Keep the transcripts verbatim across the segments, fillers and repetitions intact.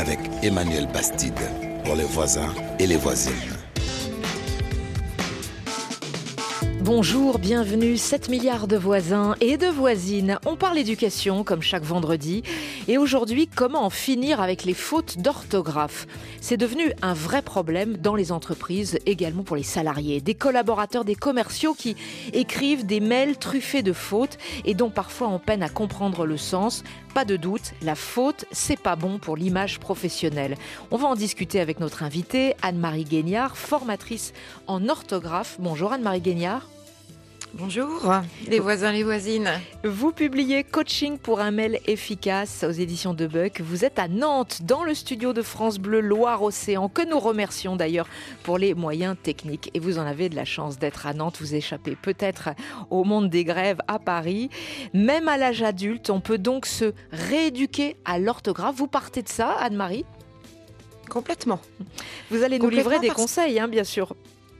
avec Emmanuel Bastide pour les voisins et les voisines. Bonjour, bienvenue, sept milliards de voisins et de voisines. On parle éducation comme chaque vendredi. Et aujourd'hui, comment en finir avec les fautes d'orthographe ? C'est devenu un vrai problème dans les entreprises, également pour les salariés. Des collaborateurs, des commerciaux qui écrivent des mails truffés de fautes et dont parfois on peine à comprendre le sens. Pas de doute, la faute, c'est pas bon pour l'image professionnelle. On va en discuter avec notre invitée, Anne-Marie Guignard, formatrice en orthographe. Bonjour Anne-Marie Guignard. Bonjour, les voisins, les voisines. Vous publiez Coaching pour un mail efficace aux éditions de Buck. Vous êtes à Nantes, dans le studio de France Bleu Loire-Océan, que nous remercions d'ailleurs pour les moyens techniques. Et vous en avez de la chance d'être à Nantes. Vous échappez peut-être au monde des grèves à Paris. Même à l'âge adulte, on peut donc se rééduquer à l'orthographe. Vous partez de ça, Anne-Marie ? Complètement. Vous allez nous livrer des parce... conseils, hein, bien sûr.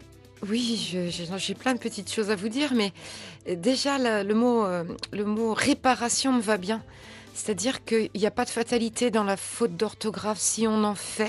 Oui, je, je, j'ai plein de petites choses à vous dire, mais déjà le, le, mot, euh, le mot réparation me va bien. C'est-à-dire qu'il n'y a pas de fatalité dans la faute d'orthographe si on en fait.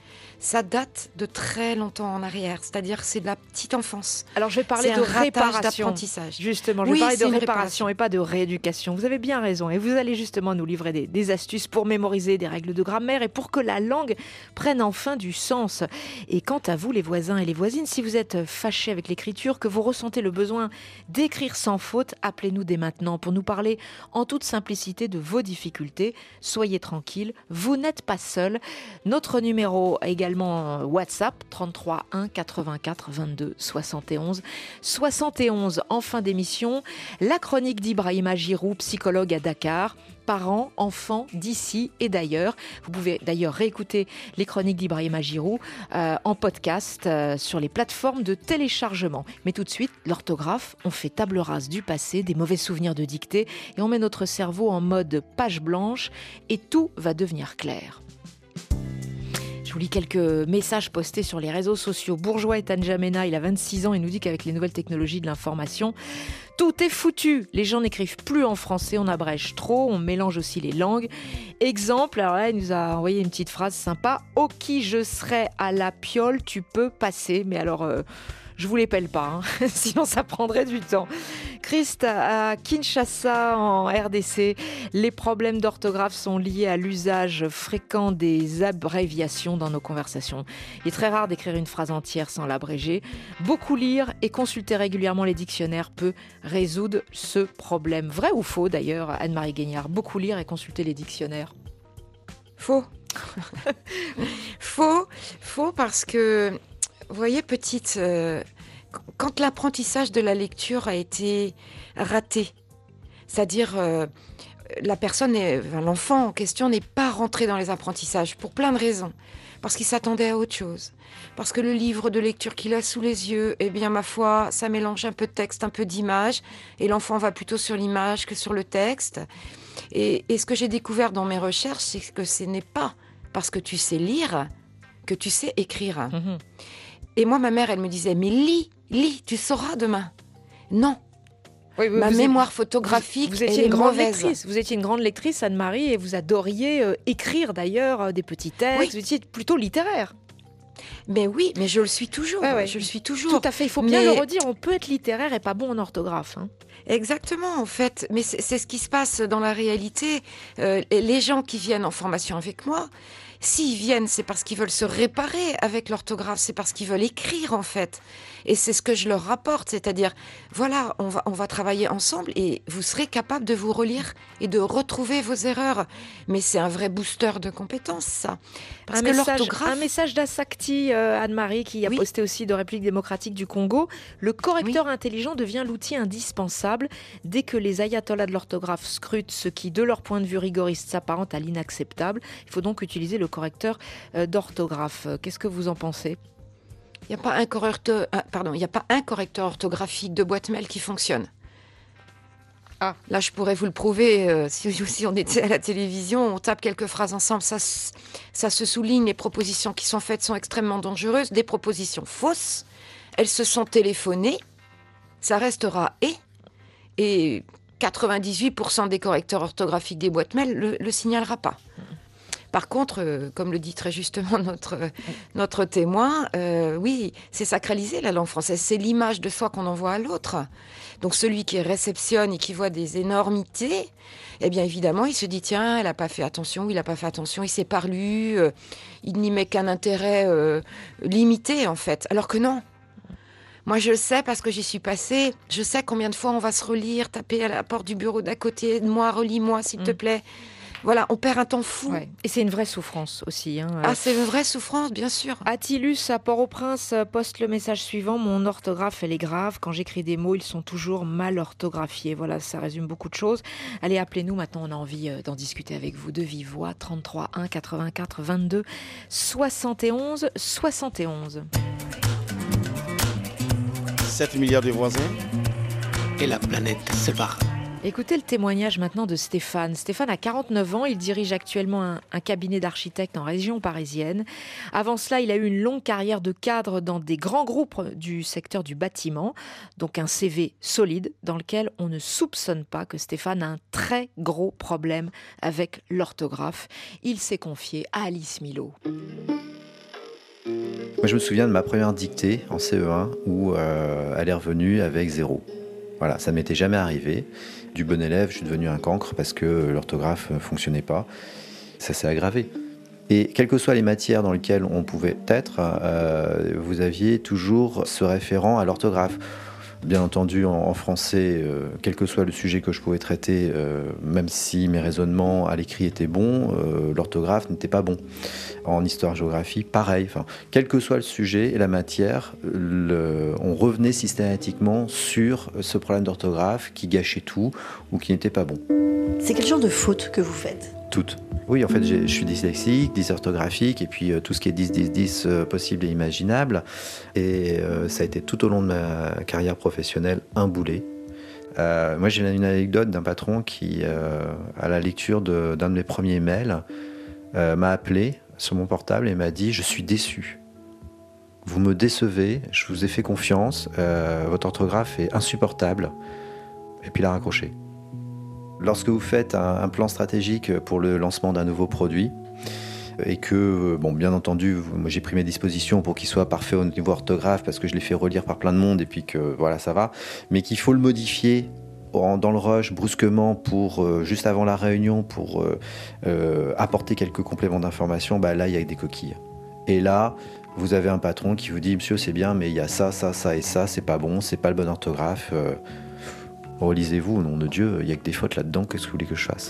Ça date de très longtemps en arrière, c'est-à-dire que c'est de la petite enfance. Alors je vais parler c'est de un réparation, d'apprentissage. Justement, je oui, vais parler de réparation, réparation et pas de rééducation. Vous avez bien raison et vous allez justement nous livrer des, des astuces pour mémoriser des règles de grammaire et pour que la langue prenne enfin du sens. Et quant à vous les voisins et les voisines, si vous êtes fâchés avec l'écriture, que vous ressentez le besoin d'écrire sans faute, appelez-nous dès maintenant pour nous parler en toute simplicité de vos difficultés. Soyez tranquilles, vous n'êtes pas seuls. Notre numéro également WhatsApp trente-trois un quatre-vingt-quatre vingt-deux soixante et onze soixante et onze. En fin d'émission, la chronique d'Ibrahima Giroud, psychologue à Dakar. Parents, enfants d'ici et d'ailleurs. Vous pouvez d'ailleurs réécouter les chroniques d'Ibrahima Giroud euh, en podcast euh, sur les plateformes de téléchargement. Mais tout de suite, l'orthographe, on fait table rase du passé, des mauvais souvenirs de dictée et on met notre cerveau en mode page blanche et tout va devenir clair. Je vous lis quelques messages postés sur les réseaux sociaux. Bourgeois est N'Djamena, il a vingt-six ans, il nous dit qu'avec les nouvelles technologies de l'information, tout est foutu. Les gens n'écrivent plus en français, on abrège trop, on mélange aussi les langues. Exemple, alors là, il nous a envoyé une petite phrase sympa. « Au qui je serai à la piole, tu peux passer. » Mais alors... Euh, je vous les pèle pas, hein. Sinon ça prendrait du temps. Christ, à Kinshasa, en R D C, les problèmes d'orthographe sont liés à l'usage fréquent des abréviations dans nos conversations. Il est très rare d'écrire une phrase entière sans l'abréger. Beaucoup lire et consulter régulièrement les dictionnaires peut résoudre ce problème. Vrai ou faux d'ailleurs, Anne-Marie Guignard? Beaucoup lire et consulter les dictionnaires. Faux. Faux, faux parce que... Vous voyez, petite, euh, quand l'apprentissage de la lecture a été raté, c'est-à-dire euh, la personne, est, enfin, l'enfant en question n'est pas rentré dans les apprentissages pour plein de raisons, parce qu'il s'attendait à autre chose, parce que le livre de lecture qu'il a sous les yeux, eh bien ma foi, ça mélange un peu de texte, un peu d'image, et l'enfant va plutôt sur l'image que sur le texte. Et, et ce que j'ai découvert dans mes recherches, c'est que ce n'est pas parce que tu sais lire que tu sais écrire. Mmh. Et moi, ma mère, elle me disait, mais lis, lis, tu sauras demain. Non. Oui, oui, ma vous mémoire êtes, photographique, vous, vous étiez elle une est grande mauvaise. lectrice. Vous étiez une grande lectrice, Anne-Marie, et vous adoriez euh, écrire d'ailleurs euh, des petits textes. Oui. Vous étiez plutôt littéraire. Mais oui, mais je le suis toujours. Ouais, ouais. Je le suis toujours. Tout à fait. Il faut mais... bien le redire. On peut être littéraire et pas bon en orthographe. Hein. Exactement, en fait. Mais c'est, c'est ce qui se passe dans la réalité. Euh, les gens qui viennent en formation avec moi, s'ils viennent, c'est parce qu'ils veulent se réparer avec l'orthographe, c'est parce qu'ils veulent écrire, en fait. Et c'est ce que je leur rapporte, c'est-à-dire, voilà, on va, on va travailler ensemble et vous serez capable de vous relire et de retrouver vos erreurs. Mais c'est un vrai booster de compétences, ça. Parce un, que message, l'orthographe... un message d'Assakti, euh, Anne-Marie, qui a oui. posté aussi de République démocratique du Congo. Le correcteur oui. intelligent devient l'outil indispensable dès que les ayatollahs de l'orthographe scrutent ce qui, de leur point de vue rigoriste, s'apparente à l'inacceptable. Il faut donc utiliser le correcteur euh, d'orthographe. Qu'est-ce que vous en pensez ? Il n'y a pas un correcteur, euh, pardon, il n'y a pas un correcteur orthographique de boîte mail qui fonctionne. Ah. Là, je pourrais vous le prouver. Euh, si, si on était à la télévision, on tape quelques phrases ensemble, ça, ça se souligne. Les propositions qui sont faites sont extrêmement dangereuses. Des propositions fausses. Elles se sont téléphonées. Ça restera et. Et quatre-vingt-dix-huit pour cent des correcteurs orthographiques des boîtes mail ne le, le signalera pas. Par contre, euh, comme le dit très justement notre, notre témoin, euh, oui, c'est sacralisé la langue française. C'est l'image de soi qu'on envoie à l'autre. Donc celui qui réceptionne et qui voit des énormités, eh bien évidemment, il se dit, tiens, elle n'a pas fait attention, il n'a pas fait attention, il s'est parlu, euh, il n'y met qu'un intérêt euh, limité en fait. Alors que non. Moi, je sais parce que j'y suis passée. Je sais combien de fois on va se relire, taper à la porte du bureau d'à côté. Moi, relis-moi, s'il te plaît. Voilà, on perd un temps fou. Ouais. Et c'est une vraie souffrance aussi. Hein. Ah, c'est une vraie souffrance, bien sûr. Attilus à Port-au-Prince poste le message suivant. Mon orthographe, elle est grave. Quand j'écris des mots, ils sont toujours mal orthographiés. Voilà, ça résume beaucoup de choses. Allez, appelez-nous. Maintenant, on a envie d'en discuter avec vous de vive voix. trente-trois un quatre-vingt-quatre vingt-deux soixante et onze soixante et onze. sept milliards de voisins. Et la planète se barre. Écoutez le témoignage maintenant de Stéphane. Stéphane a quarante-neuf ans, il dirige actuellement un, un cabinet d'architectes en région parisienne. Avant cela, il a eu une longue carrière de cadre dans des grands groupes du secteur du bâtiment. Donc un C V solide dans lequel on ne soupçonne pas que Stéphane a un très gros problème avec l'orthographe. Il s'est confié à Alice Milot. Moi, je me souviens de ma première dictée en C E un où euh, elle est revenue avec zéro. Voilà, ça ne m'était jamais arrivé. Du bon élève, je suis devenu un cancre parce que l'orthographe ne fonctionnait pas. Ça s'est aggravé. Et quelles que soient les matières dans lesquelles on pouvait être, euh, vous aviez toujours ce référent à l'orthographe. Bien entendu, en, en français, euh, quel que soit le sujet que je pouvais traiter, euh, même si mes raisonnements à l'écrit étaient bons, euh, l'orthographe n'était pas bon. En histoire-géographie, pareil. Enfin, quel que soit le sujet et la matière, le, on revenait systématiquement sur ce problème d'orthographe qui gâchait tout ou qui n'était pas bon. C'est quel genre de fautes que vous faites ? Toutes. Oui, en fait, je suis dyslexique, dysorthographique, et puis euh, tout ce qui est dix, dix, dix euh, possible et imaginable. Et euh, ça a été tout au long de ma carrière professionnelle un boulet. Euh, moi, j'ai une anecdote d'un patron qui, euh, à la lecture de, d'un de mes premiers mails, euh, m'a appelé sur mon portable et m'a dit « Je suis déçu. Vous me décevez, je vous ai fait confiance, euh, votre orthographe est insupportable. » Et puis il a raccroché. Lorsque vous faites un, un plan stratégique pour le lancement d'un nouveau produit et que, bon, bien entendu, moi j'ai pris mes dispositions pour qu'il soit parfait au niveau orthographe parce que je l'ai fait relire par plein de monde et puis que voilà, ça va, mais qu'il faut le modifier en, dans le rush brusquement pour euh, juste avant la réunion pour euh, euh, apporter quelques compléments d'information, bah là il y a des coquilles. Et là, vous avez un patron qui vous dit « Monsieur, c'est bien, mais il y a ça, ça, ça et ça, c'est pas bon, c'est pas le bon orthographe. Euh, » Relisez-vous, au nom de Dieu, il n'y a que des fautes là-dedans, qu'est-ce que vous voulez que je fasse ?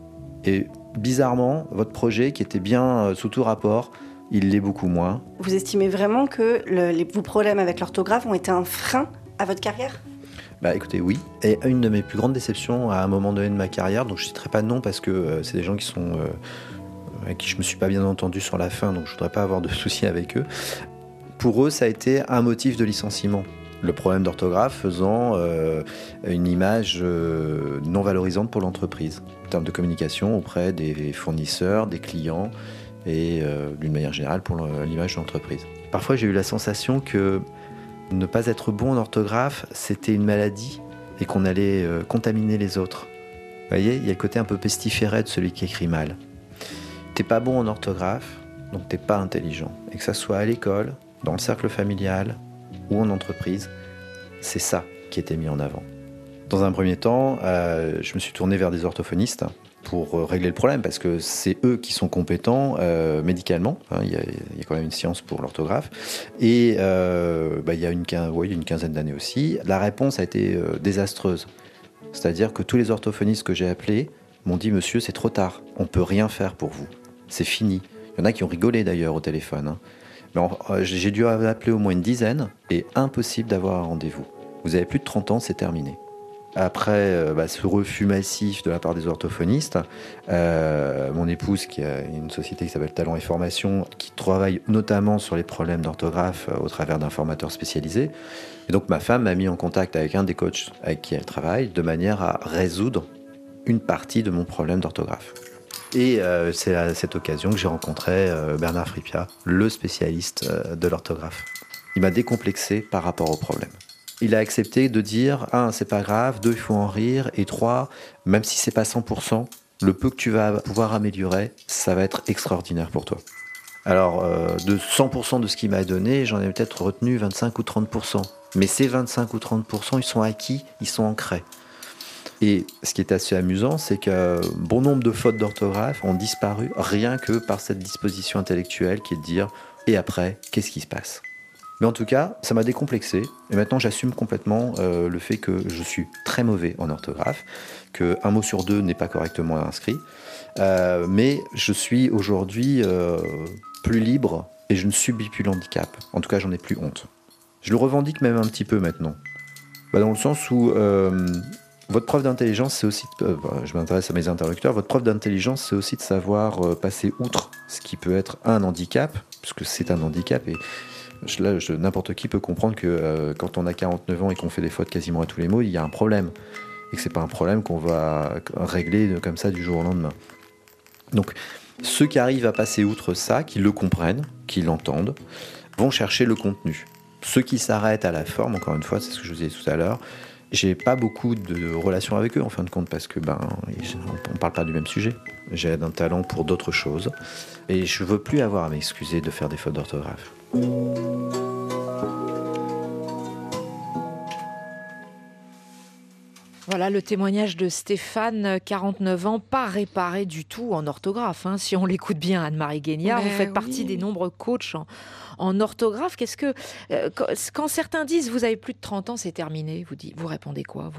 Et bizarrement, votre projet, qui était bien sous tout rapport, il l'est beaucoup moins. Vous estimez vraiment que le, les, vos problèmes avec l'orthographe ont été un frein à votre carrière ? Bah écoutez, oui. Et une de mes plus grandes déceptions à un moment donné de ma carrière, donc je ne citerai pas de nom parce que euh, c'est des gens qui sont, euh, avec qui je ne me suis pas bien entendu sur la fin, donc je ne voudrais pas avoir de soucis avec eux. Pour eux, ça a été un motif de licenciement. Le problème d'orthographe faisant euh, une image euh, non valorisante pour l'entreprise, en termes de communication auprès des fournisseurs, des clients et euh, d'une manière générale pour l'image de l'entreprise. Parfois j'ai eu la sensation que ne pas être bon en orthographe, c'était une maladie et qu'on allait euh, contaminer les autres. Vous voyez, il y a le côté un peu pestiféré de celui qui écrit mal. T'es pas bon en orthographe, donc t'es pas intelligent. Et que ça soit à l'école, dans le cercle familial, ou en entreprise, c'est ça qui était mis en avant. Dans un premier temps, euh, je me suis tourné vers des orthophonistes pour euh, régler le problème, parce que c'est eux qui sont compétents euh, médicalement. Hein, il y a, il y a quand même une science pour l'orthographe. Et euh, bah, il y a une, ouais, une quinzaine d'années aussi, la réponse a été euh, désastreuse. C'est-à-dire que tous les orthophonistes que j'ai appelés m'ont dit « Monsieur, c'est trop tard, on ne peut rien faire pour vous, c'est fini ». Il y en a qui ont rigolé d'ailleurs au téléphone. Hein. Mais j'ai dû appeler au moins une dizaine et impossible d'avoir un rendez-vous. Vous avez plus de trente ans, c'est terminé. Après bah, ce refus massif de la part des orthophonistes, euh, mon épouse, qui a une société qui s'appelle Talent et Formation, qui travaille notamment sur les problèmes d'orthographe au travers d'un formateur spécialisé. Et donc ma femme m'a mis en contact avec un des coachs avec qui elle travaille, de manière à résoudre une partie de mon problème d'orthographe. Et euh, c'est à cette occasion que j'ai rencontré euh, Bernard Fripia, le spécialiste euh, de l'orthographe. Il m'a décomplexé par rapport au problème. Il a accepté de dire un, c'est pas grave, deux, il faut en rire, et trois, même si c'est pas cent pour cent, Le peu que tu vas pouvoir améliorer, ça va être extraordinaire pour toi. Alors, euh, de cent pour cent de ce qu'il m'a donné, j'en ai peut-être retenu vingt-cinq ou trente pour cent. Mais ces vingt-cinq ou trente pour cent, ils sont acquis, ils sont ancrés. Et ce qui est assez amusant, c'est que bon nombre de fautes d'orthographe ont disparu rien que par cette disposition intellectuelle qui est de dire « et après, qu'est-ce qui se passe ?» Mais en tout cas, ça m'a décomplexé. Et maintenant, j'assume complètement euh, le fait que je suis très mauvais en orthographe, qu'un mot sur deux n'est pas correctement inscrit. Euh, mais je suis aujourd'hui euh, plus libre et je ne subis plus l'handicap. En tout cas, j'en ai plus honte. Je le revendique même un petit peu maintenant. Bah, dans le sens où euh, votre preuve d'intelligence, c'est aussi... De, euh, je m'intéresse à mes interlocuteurs. Votre preuve d'intelligence, c'est aussi de savoir euh, passer outre ce qui peut être un handicap, puisque c'est un handicap. Et là, je, n'importe qui peut comprendre que euh, quand on a quarante-neuf ans et qu'on fait des fautes quasiment à tous les mots, il y a un problème. Et que c'est pas un problème qu'on va régler comme ça du jour au lendemain. Donc, ceux qui arrivent à passer outre ça, qui le comprennent, qui l'entendent, vont chercher le contenu. Ceux qui s'arrêtent à la forme, encore une fois, c'est ce que je vous disais tout à l'heure, j'ai pas beaucoup de relations avec eux, en fin de compte, parce que ben, on parle pas du même sujet. J'ai un talent pour d'autres choses, et je veux plus avoir à m'excuser de faire des fautes d'orthographe. Voilà le témoignage de Stéphane, quarante-neuf ans, pas réparé du tout en orthographe. Hein. Si on l'écoute bien, Anne-Marie Guignard, vous faites oui. partie des nombreux coachs en, en orthographe. Qu'est-ce que, euh, quand, quand certains disent vous avez plus de trente ans, c'est terminé, vous, dites, vous répondez quoi, vous ?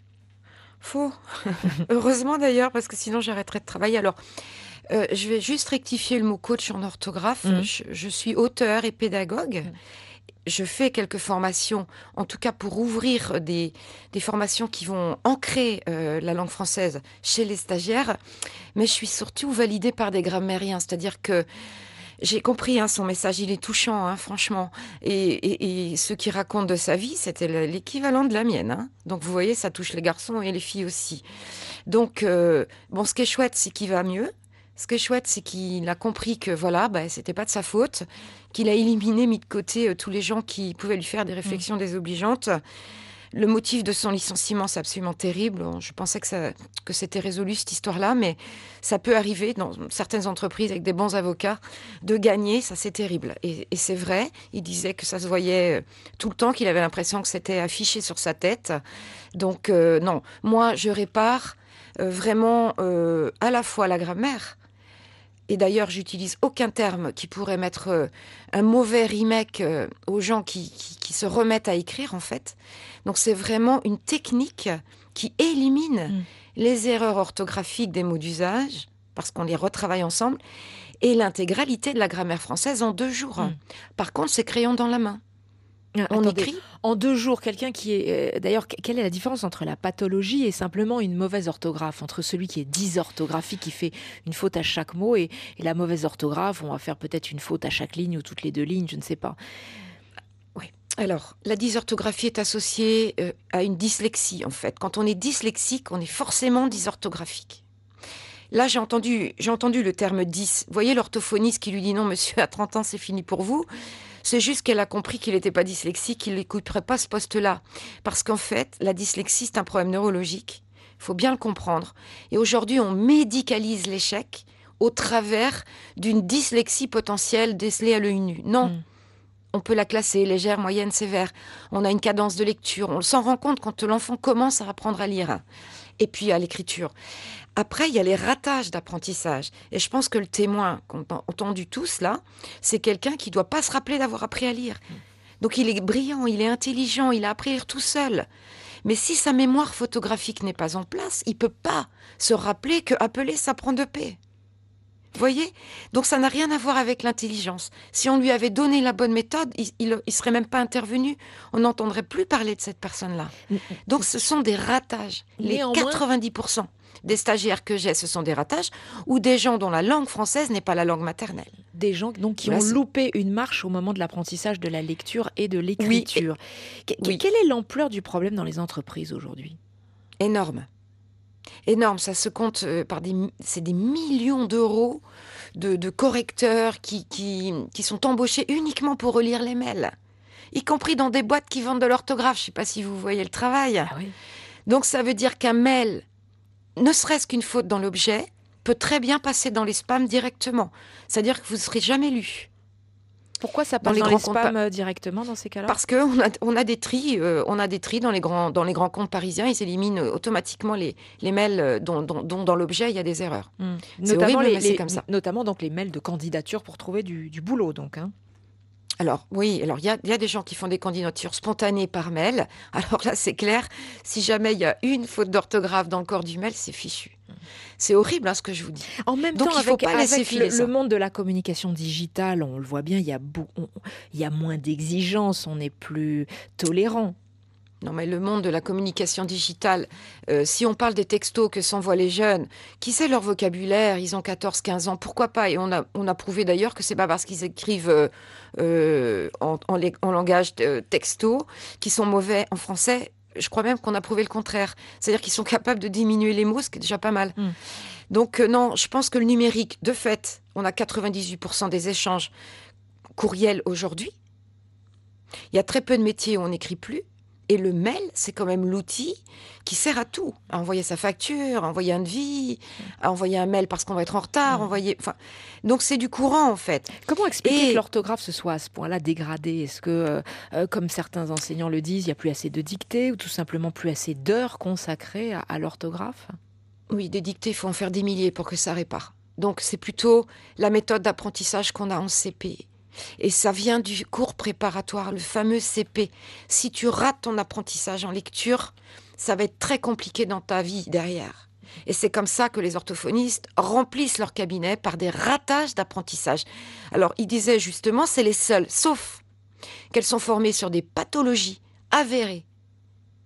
Faux. Heureusement d'ailleurs, parce que sinon j'arrêterais de travailler. Alors, euh, je vais juste rectifier le mot coach en orthographe. Mmh. Je, je suis auteur et pédagogue. Mmh. Je fais quelques formations, en tout cas pour ouvrir des, des formations qui vont ancrer euh, la langue française chez les stagiaires, mais je suis surtout validée par des grammairiens, c'est-à-dire que j'ai compris hein, son message, il est touchant, hein, franchement, et, et, et ce qu'il raconte de sa vie, c'était l'équivalent de la mienne. Hein. Donc vous voyez, ça touche les garçons et les filles aussi. Donc, euh, bon, ce qui est chouette, c'est qu'il va mieux. Ce qui est chouette, c'est qu'il a compris que voilà, bah, c'était pas de sa faute, qu'il a éliminé, mis de côté euh, tous les gens qui pouvaient lui faire des réflexions mmh. désobligeantes. Le motif de son licenciement, c'est absolument terrible. Je pensais que, ça, que c'était résolu, cette histoire-là, mais ça peut arriver dans certaines entreprises avec des bons avocats de gagner, ça c'est terrible. Et, et c'est vrai, il disait que ça se voyait tout le temps, qu'il avait l'impression que c'était affiché sur sa tête. Donc euh, non, moi je répare euh, vraiment euh, à la fois la grammaire. Et d'ailleurs, j'utilise aucun terme qui pourrait mettre euh, un mauvais remake euh, aux gens qui, qui, qui se remettent à écrire, en fait. Donc, c'est vraiment une technique qui élimine mmh. les erreurs orthographiques des mots d'usage, parce qu'on les retravaille ensemble, et l'intégralité de la grammaire française en deux jours. Mmh. Par contre, c'est crayon dans la main. On Attendez, écrit en deux jours, quelqu'un qui est... Euh, d'ailleurs, quelle est la différence entre la pathologie et simplement une mauvaise orthographe ? Entre celui qui est dysorthographique, qui fait une faute à chaque mot, et, et la mauvaise orthographe, on va faire peut-être une faute à chaque ligne ou toutes les deux lignes, je ne sais pas. Oui. Alors, la dysorthographie est associée euh, à une dyslexie, en fait. Quand on est dyslexique, on est forcément dysorthographique. Là, j'ai entendu, j'ai entendu le terme dys. Vous voyez l'orthophoniste qui lui dit « Non, monsieur, à trente ans, c'est fini pour vous ». C'est juste qu'elle a compris qu'il n'était pas dyslexique, qu'il n'écouterait pas ce poste-là. Parce qu'en fait, la dyslexie, c'est un problème neurologique. Il faut bien le comprendre. Et aujourd'hui, on médicalise l'échec au travers d'une dyslexie potentielle décelée à l'œil nu. Non, mmh. on peut la classer légère, moyenne, sévère. On a une cadence de lecture. On s'en rend compte quand l'enfant commence à apprendre à lire. Et puis à l'écriture. Après, il y a les ratages d'apprentissage. Et je pense que le témoin qu'on a entendu tous là, c'est quelqu'un qui ne doit pas se rappeler d'avoir appris à lire. Donc il est brillant, il est intelligent, il a appris à lire tout seul. Mais si sa mémoire photographique n'est pas en place, il ne peut pas se rappeler que appeler, ça prend de paix. Vous voyez ? Donc ça n'a rien à voir avec l'intelligence. Si on lui avait donné la bonne méthode, il ne serait même pas intervenu. On n'entendrait plus parler de cette personne-là. Donc ce sont des ratages. Les Néanmoins... quatre-vingt-dix pour cent des stagiaires que j'ai, ce sont des ratages, ou des gens dont la langue française n'est pas la langue maternelle. Des gens donc, qui Là, ont c'est... loupé une marche au moment de l'apprentissage de la lecture et de l'écriture. Oui, et... oui. Quelle est l'ampleur du problème dans les entreprises aujourd'hui ? Énorme. Énorme, ça se compte euh, par des, c'est des millions d'euros de, de correcteurs qui, qui, qui sont embauchés uniquement pour relire les mails, y compris dans des boîtes qui vendent de l'orthographe. Je ne sais pas si vous voyez le travail. Ah oui. Donc ça veut dire qu'un mail ne serait-ce qu'une faute dans l'objet peut très bien passer dans les spams directement. C'est-à-dire que vous ne serez jamais lu. Pourquoi ça Dans passe les dans les grands comptes spams pa- euh, directement dans ces cas-là? Parce qu'on a, on a des tris, euh, on a des tris dans les grands, dans les grands comptes parisiens. Ils éliminent euh, automatiquement les, les mails euh, dont, dont- dont dans l'objet il y a des erreurs. Hmm. C'est Notamment, horrible, les, mais c'est les- comme ça. notamment donc les mails de candidature pour trouver du, du boulot. Donc, hein. Alors oui, alors il y a, il y a des gens qui font des candidatures spontanées par mail. Alors là, c'est clair, si jamais il y a une faute d'orthographe dans le corps du mail, c'est fichu. C'est horrible hein, ce que je vous dis. En même Donc, temps, il faut avec, pas laisser avec filer le, ça. le monde de la communication digitale, on le voit bien, il y a, beau- on- il y a moins d'exigences, on est plus tolérant. Non, mais le monde de la communication digitale, euh, si on parle des textos que s'envoient les jeunes, qui sait leur vocabulaire, ils ont quatorze quinze ans, pourquoi pas? Et on a, on a prouvé d'ailleurs que c'est pas parce qu'ils écrivent euh, euh, en, en, lé- en langage de texto qu'ils sont mauvais en français. Je crois même qu'on a prouvé le contraire. C'est-à-dire qu'ils sont capables de diminuer les mots, ce qui est déjà pas mal. Mm. Donc euh, non, je pense que le numérique, de fait, on a quatre-vingt-dix-huit pour cent des échanges courriels aujourd'hui. Il y a très peu de métiers où on n'écrit plus. Et le mail, c'est quand même l'outil qui sert à tout. À envoyer sa facture, à envoyer un devis, à envoyer un mail parce qu'on va être en retard, Mm. envoyer... Enfin, donc c'est du courant, en fait. Comment expliquer Et- que l'orthographe se soit à ce point-là dégradée? Est-ce que, euh, euh, comme certains enseignants le disent, il n'y a plus assez de dictées ou tout simplement plus assez d'heures consacrées à, à l'orthographe? Oui, des dictées, il faut en faire des milliers pour que ça répare. Donc c'est plutôt la méthode d'apprentissage qu'on a en C P. Et ça vient du cours préparatoire, le fameux C P. Si tu rates ton apprentissage en lecture, ça va être très compliqué dans ta vie derrière. Et c'est comme ça que les orthophonistes remplissent leur cabinet par des ratages d'apprentissage. Alors, ils disaient justement, c'est les seuls, sauf qu'elles sont formées sur des pathologies avérées. D'accord ?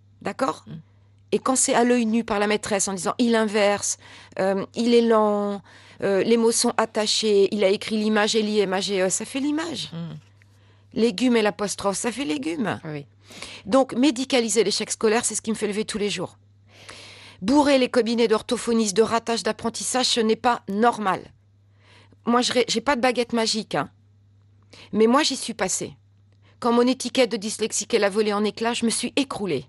Mm. Et quand c'est à l'œil nu par la maîtresse en disant il inverse, euh, il est lent, euh, les mots sont attachés, il a écrit l'image et l'I M A G E, ça fait l'image. Mm. Légumes et l'apostrophe, ça fait légumes. Oui. Donc, médicaliser l'échec scolaire, c'est ce qui me fait lever tous les jours. Bourrer les cabinets d'orthophonistes de ratage d'apprentissage, ce n'est pas normal. Moi, je n'ai pas de baguette magique, hein. Mais moi, j'y suis passée. Quand mon étiquette de dyslexique, elle a volé en éclats, je me suis écroulée.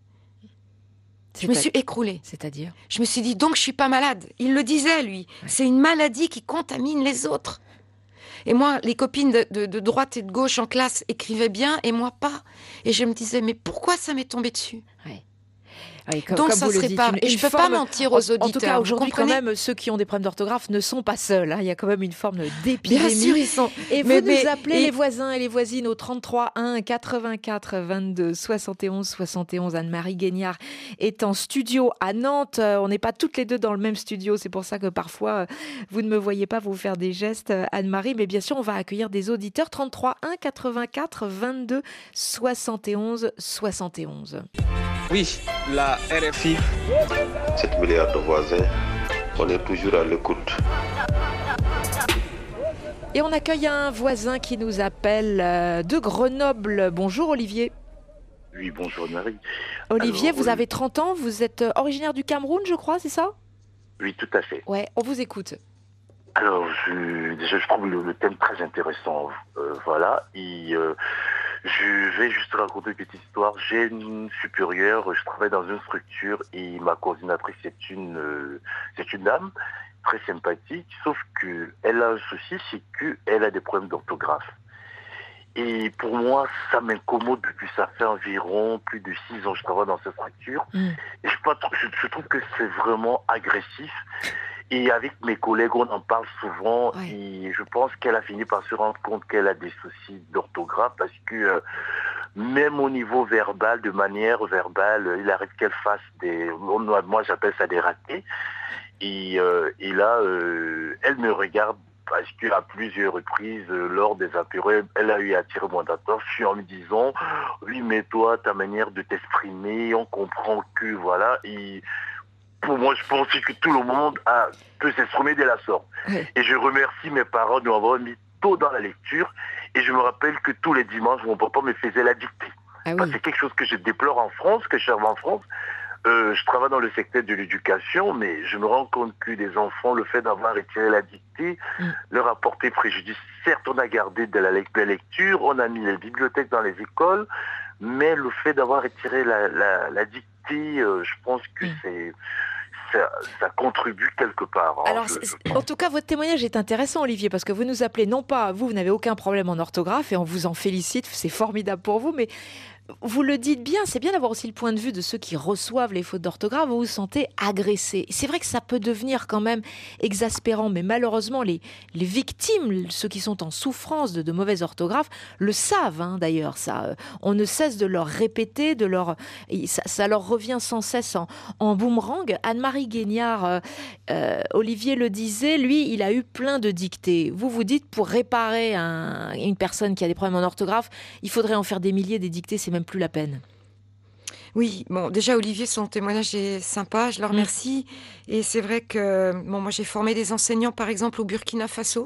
Je me C'est-à- suis écroulée. C'est-à-dire? Je me suis dit, donc je suis pas malade. Il le disait, lui. Ouais. C'est une maladie qui contamine les autres. Et moi, les copines de, de- de droite et de gauche en classe écrivaient bien et moi pas. Et je me disais, mais pourquoi ça m'est tombé dessus? Oui, comme, Donc comme ça vous se le dites, répare. une- Et je une peux pas forme- mentir en- aux auditeurs. En tout cas, vous aujourd'hui, quand comprenez? même, ceux qui ont des problèmes d'orthographe ne sont pas seuls, hein. Il y a quand même une forme Bien d'épidémie. sûr, ils sont. Et vous Mais- nous mais- appelez et- les voisins et les voisines au trente-trois un quatre-vingt-quatre vingt-deux soixante et onze soixante et onze. Anne-Marie Guignard est en studio à Nantes. Euh, On n'est pas toutes les deux dans le même studio. C'est pour ça que parfois, euh, vous ne me voyez pas vous faire des gestes, euh, Anne-Marie. Mais bien sûr, on va accueillir des auditeurs. trente-trois un quatre-vingt-quatre vingt-deux soixante et onze soixante et onze. Oui, la R F I. sept milliards de voisins, on est toujours à l'écoute. Et on accueille un voisin qui nous appelle euh, de Grenoble. Bonjour Olivier. Oui, bonjour Marie. Olivier, Alors, vous oui. avez trente ans, vous êtes euh, originaire du Cameroun, je crois, c'est ça? Oui, tout à fait. Ouais, on vous écoute. Alors, je, déjà, je trouve le, le thème très intéressant. Euh, voilà. Et euh, je vais juste raconter une petite histoire. J'ai une supérieure, je travaille dans une structure et ma coordinatrice, c'est une, euh, c'est une dame très sympathique, sauf qu'elle a un souci, c'est qu'elle a des problèmes d'orthographe. Et pour moi, ça m'incommode depuis ça fait environ plus de six ans que je travaille dans cette structure. Mm. Et je, pas trop- je, je trouve que c'est vraiment agressif. Et avec mes collègues, on en parle souvent. Ouais. Et je pense qu'elle a fini par se rendre compte qu'elle a des soucis d'orthographe parce que euh, même au niveau verbal, de manière verbale, il arrive qu'elle fasse des... Moi, j'appelle ça des ratés. Et, euh, et là, euh, elle me regarde parce qu'à plusieurs reprises, euh, lors des apéros, elle a eu à tirer mon attention en me disant « Oui, mais toi, ta manière de t'exprimer, on comprend que, voilà. » Et pour moi, je pense que tout le monde a, peut s'exprimer de la sorte. Ouais. Et je remercie mes parents de m'avoir mis tôt dans la lecture. Et je me rappelle que tous les dimanches, mon papa me faisait la dictée. Ah Parce oui. que c'est quelque chose que je déplore en France, que je cherche en France. Euh, je travaille dans le secteur de l'éducation, mais je me rends compte que les enfants, le fait d'avoir retiré la dictée, Mm. leur a porté préjudice. Certes, on a gardé de la, lec- de la lecture, on a mis les bibliothèques dans les écoles, mais le fait d'avoir retiré la, la, la dictée, euh, je pense que Mm. c'est ça, ça contribue quelque part. Hein, Alors, je, c'est- je... en tout cas, votre témoignage est intéressant, Olivier, parce que vous nous appelez, non pas, vous, vous n'avez aucun problème en orthographe, et on vous en félicite, c'est formidable pour vous, mais vous le dites bien, c'est bien d'avoir aussi le point de vue de ceux qui reçoivent les fautes d'orthographe, vous vous sentez agressé. C'est vrai que ça peut devenir quand même exaspérant, mais malheureusement, les, les victimes, ceux qui sont en souffrance de, de mauvaises orthographes, le savent hein, d'ailleurs. Ça, on ne cesse de leur répéter, de leur, ça, ça leur revient sans cesse en, en boomerang. Anne-Marie Guignard, euh, euh, Olivier le disait, lui, il a eu plein de dictées. Vous vous dites, pour réparer un, une personne qui a des problèmes en orthographe, il faudrait en faire des milliers des dictées, c'est même plus la peine. Oui, bon, déjà Olivier, son témoignage est sympa, je le remercie. Mmh. Et c'est vrai que bon, moi j'ai formé des enseignants, par exemple au Burkina Faso,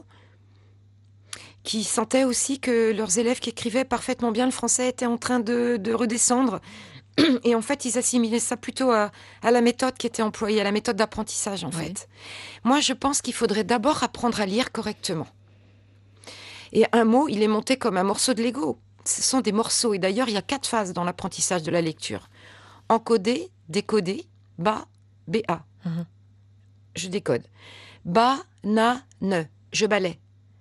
qui sentaient aussi que leurs élèves qui écrivaient parfaitement bien le français étaient en train de, de redescendre. Et en fait, ils assimilaient ça plutôt à, à la méthode qui était employée, à la méthode d'apprentissage en ouais. fait. Moi, je pense qu'il faudrait d'abord apprendre à lire correctement. Et un mot, il est monté comme un morceau de Lego. Ce sont des morceaux. Et d'ailleurs, il y a quatre phases dans l'apprentissage de la lecture. Encoder, décoder, ba, ba. Mmh. Je décode. Ba, na, ne. Je balaie.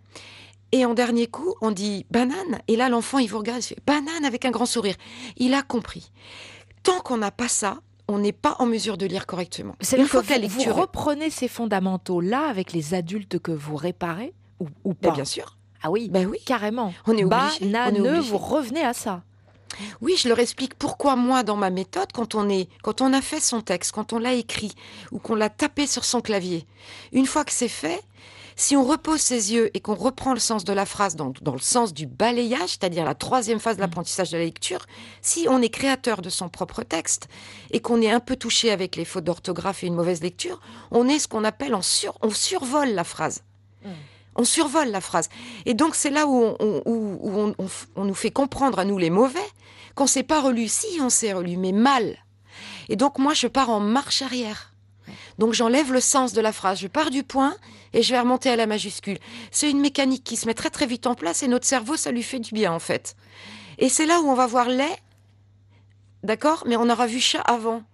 Et en dernier coup, on dit banane. Et là, l'enfant, il vous regarde, il fait banane avec un grand sourire. Il a compris. Tant qu'on n'a pas ça, on n'est pas en mesure de lire correctement. C'est-à-dire que vous, lecture... vous reprenez ces fondamentaux-là avec les adultes que vous réparez ou, ou pas? Ben bien sûr. Ah oui, ben oui, carrément. On est obligé. Ba, na, on est ne, obligé. vous revenez à ça. Oui, je leur explique pourquoi moi, dans ma méthode, quand on, est, quand on a fait son texte, quand on l'a écrit ou qu'on l'a tapé sur son clavier, une fois que c'est fait, si on repose ses yeux et qu'on reprend le sens de la phrase dans, dans le sens du balayage, c'est-à-dire la troisième phase de l'apprentissage de la lecture, si on est créateur de son propre texte et qu'on est un peu touché avec les fautes d'orthographe et une mauvaise lecture, on est ce qu'on appelle en sur, on survole la phrase. Mmh. On survole la phrase. Et donc, c'est là où on, où, où on, on, on nous fait comprendre, à nous les mauvais, qu'on ne s'est pas relu. Si, on s'est relu, mais mal. Et donc, moi, je pars en marche arrière. Donc, j'enlève le sens de la phrase. Je pars du point et je vais remonter à la majuscule. C'est une mécanique qui se met très, très vite en place et notre cerveau, ça lui fait du bien, en fait. Et c'est là où on va voir les, d'accord, mais on aura vu chat avant.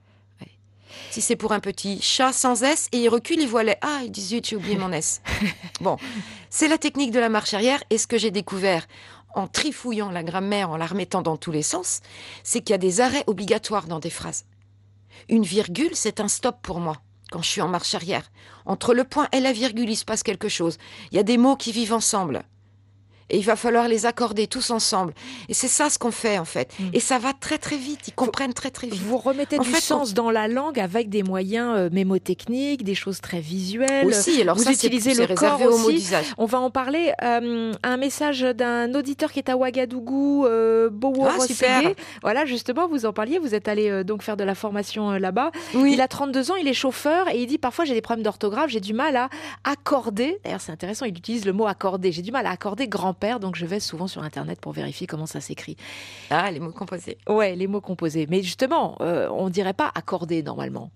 Si c'est pour un petit chat sans S, et il recule, il voit les ah, il dit zut, j'ai oublié mon S. Bon, c'est la technique de la marche arrière. Et ce que j'ai découvert en trifouillant la grammaire, en la remettant dans tous les sens, c'est qu'il y a des arrêts obligatoires dans des phrases. Une virgule, c'est un stop pour moi, quand je suis en marche arrière. Entre le point et la virgule, il se passe quelque chose. Il y a des mots qui vivent ensemble. Et il va falloir les accorder tous ensemble. Et c'est ça ce qu'on fait, en fait. Mmh. Et ça va très, très vite. Ils comprennent très, très vite. Vous remettez en du fait, sens on... dans la langue avec des moyens euh, mémotechniques, des choses très visuelles. Aussi, alors vous ça, utilisez c'est, le c'est corps réservé aussi. au mot d'usage. On va en parler. Euh, un message d'un auditeur qui est à Ouagadougou, euh, Bowo Rossigué. Voilà, justement, vous en parliez. Vous êtes allé euh, donc faire de la formation euh, là-bas. Oui. Il a trente-deux ans, il est chauffeur et il dit parfois j'ai des problèmes d'orthographe, j'ai du mal à accorder. D'ailleurs, c'est intéressant, il utilise le mot accorder. J'ai du mal à accorder grand-père, donc je vais souvent sur Internet pour vérifier comment ça s'écrit. Ah, les mots composés. Ouais, les mots composés. Mais justement, euh, on ne dirait pas accorder normalement.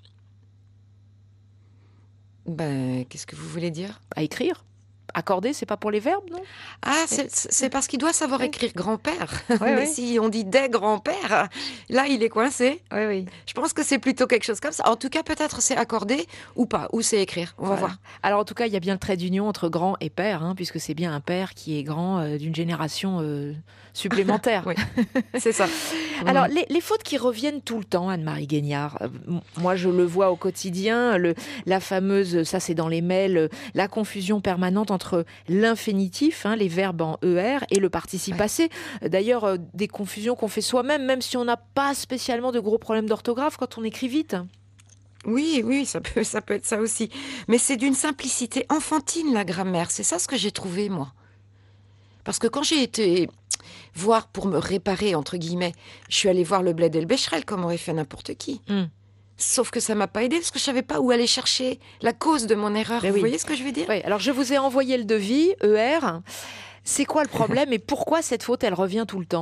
Ben, qu'est-ce que vous voulez dire ? À écrire. Accorder, c'est pas pour les verbes, non ? Ah, c'est, c'est parce qu'il doit savoir oui. écrire grand-père. Oui, Mais oui. si on dit des grands-pères, là, il est coincé. Oui, oui. Je pense que c'est plutôt quelque chose comme ça. En tout cas, peut-être c'est accorder ou pas, ou c'est écrire. On voilà. va voir. Alors, en tout cas, il y a bien le trait d'union entre grand et père, hein, puisque c'est bien un père qui est grand euh, d'une génération euh, supplémentaire. Oui, c'est ça. Alors, les, les fautes qui reviennent tout le temps, Anne-Marie Guignard, euh, moi, je le vois au quotidien, le, la fameuse, ça c'est dans les mails, la confusion permanente entre l'infinitif, hein, les verbes en E R, et le participe passé. Ouais. D'ailleurs, euh, des confusions qu'on fait soi-même, même si on n'a pas spécialement de gros problèmes d'orthographe quand on écrit vite. Oui, oui, ça peut, ça peut être ça aussi. Mais c'est d'une simplicité enfantine, la grammaire. C'est ça ce que j'ai trouvé, moi. Parce que quand j'ai été voir pour me réparer, entre guillemets, je suis allée voir le Bled et le Becherel, comme aurait fait n'importe qui. Mm. Sauf que ça ne m'a pas aidée, parce que je ne savais pas où aller chercher la cause de mon erreur. Mais vous oui. voyez ce que je veux dire ? Oui, alors je vous ai envoyé le devis, E R. C'est quoi le problème et pourquoi cette faute, elle revient tout le temps ?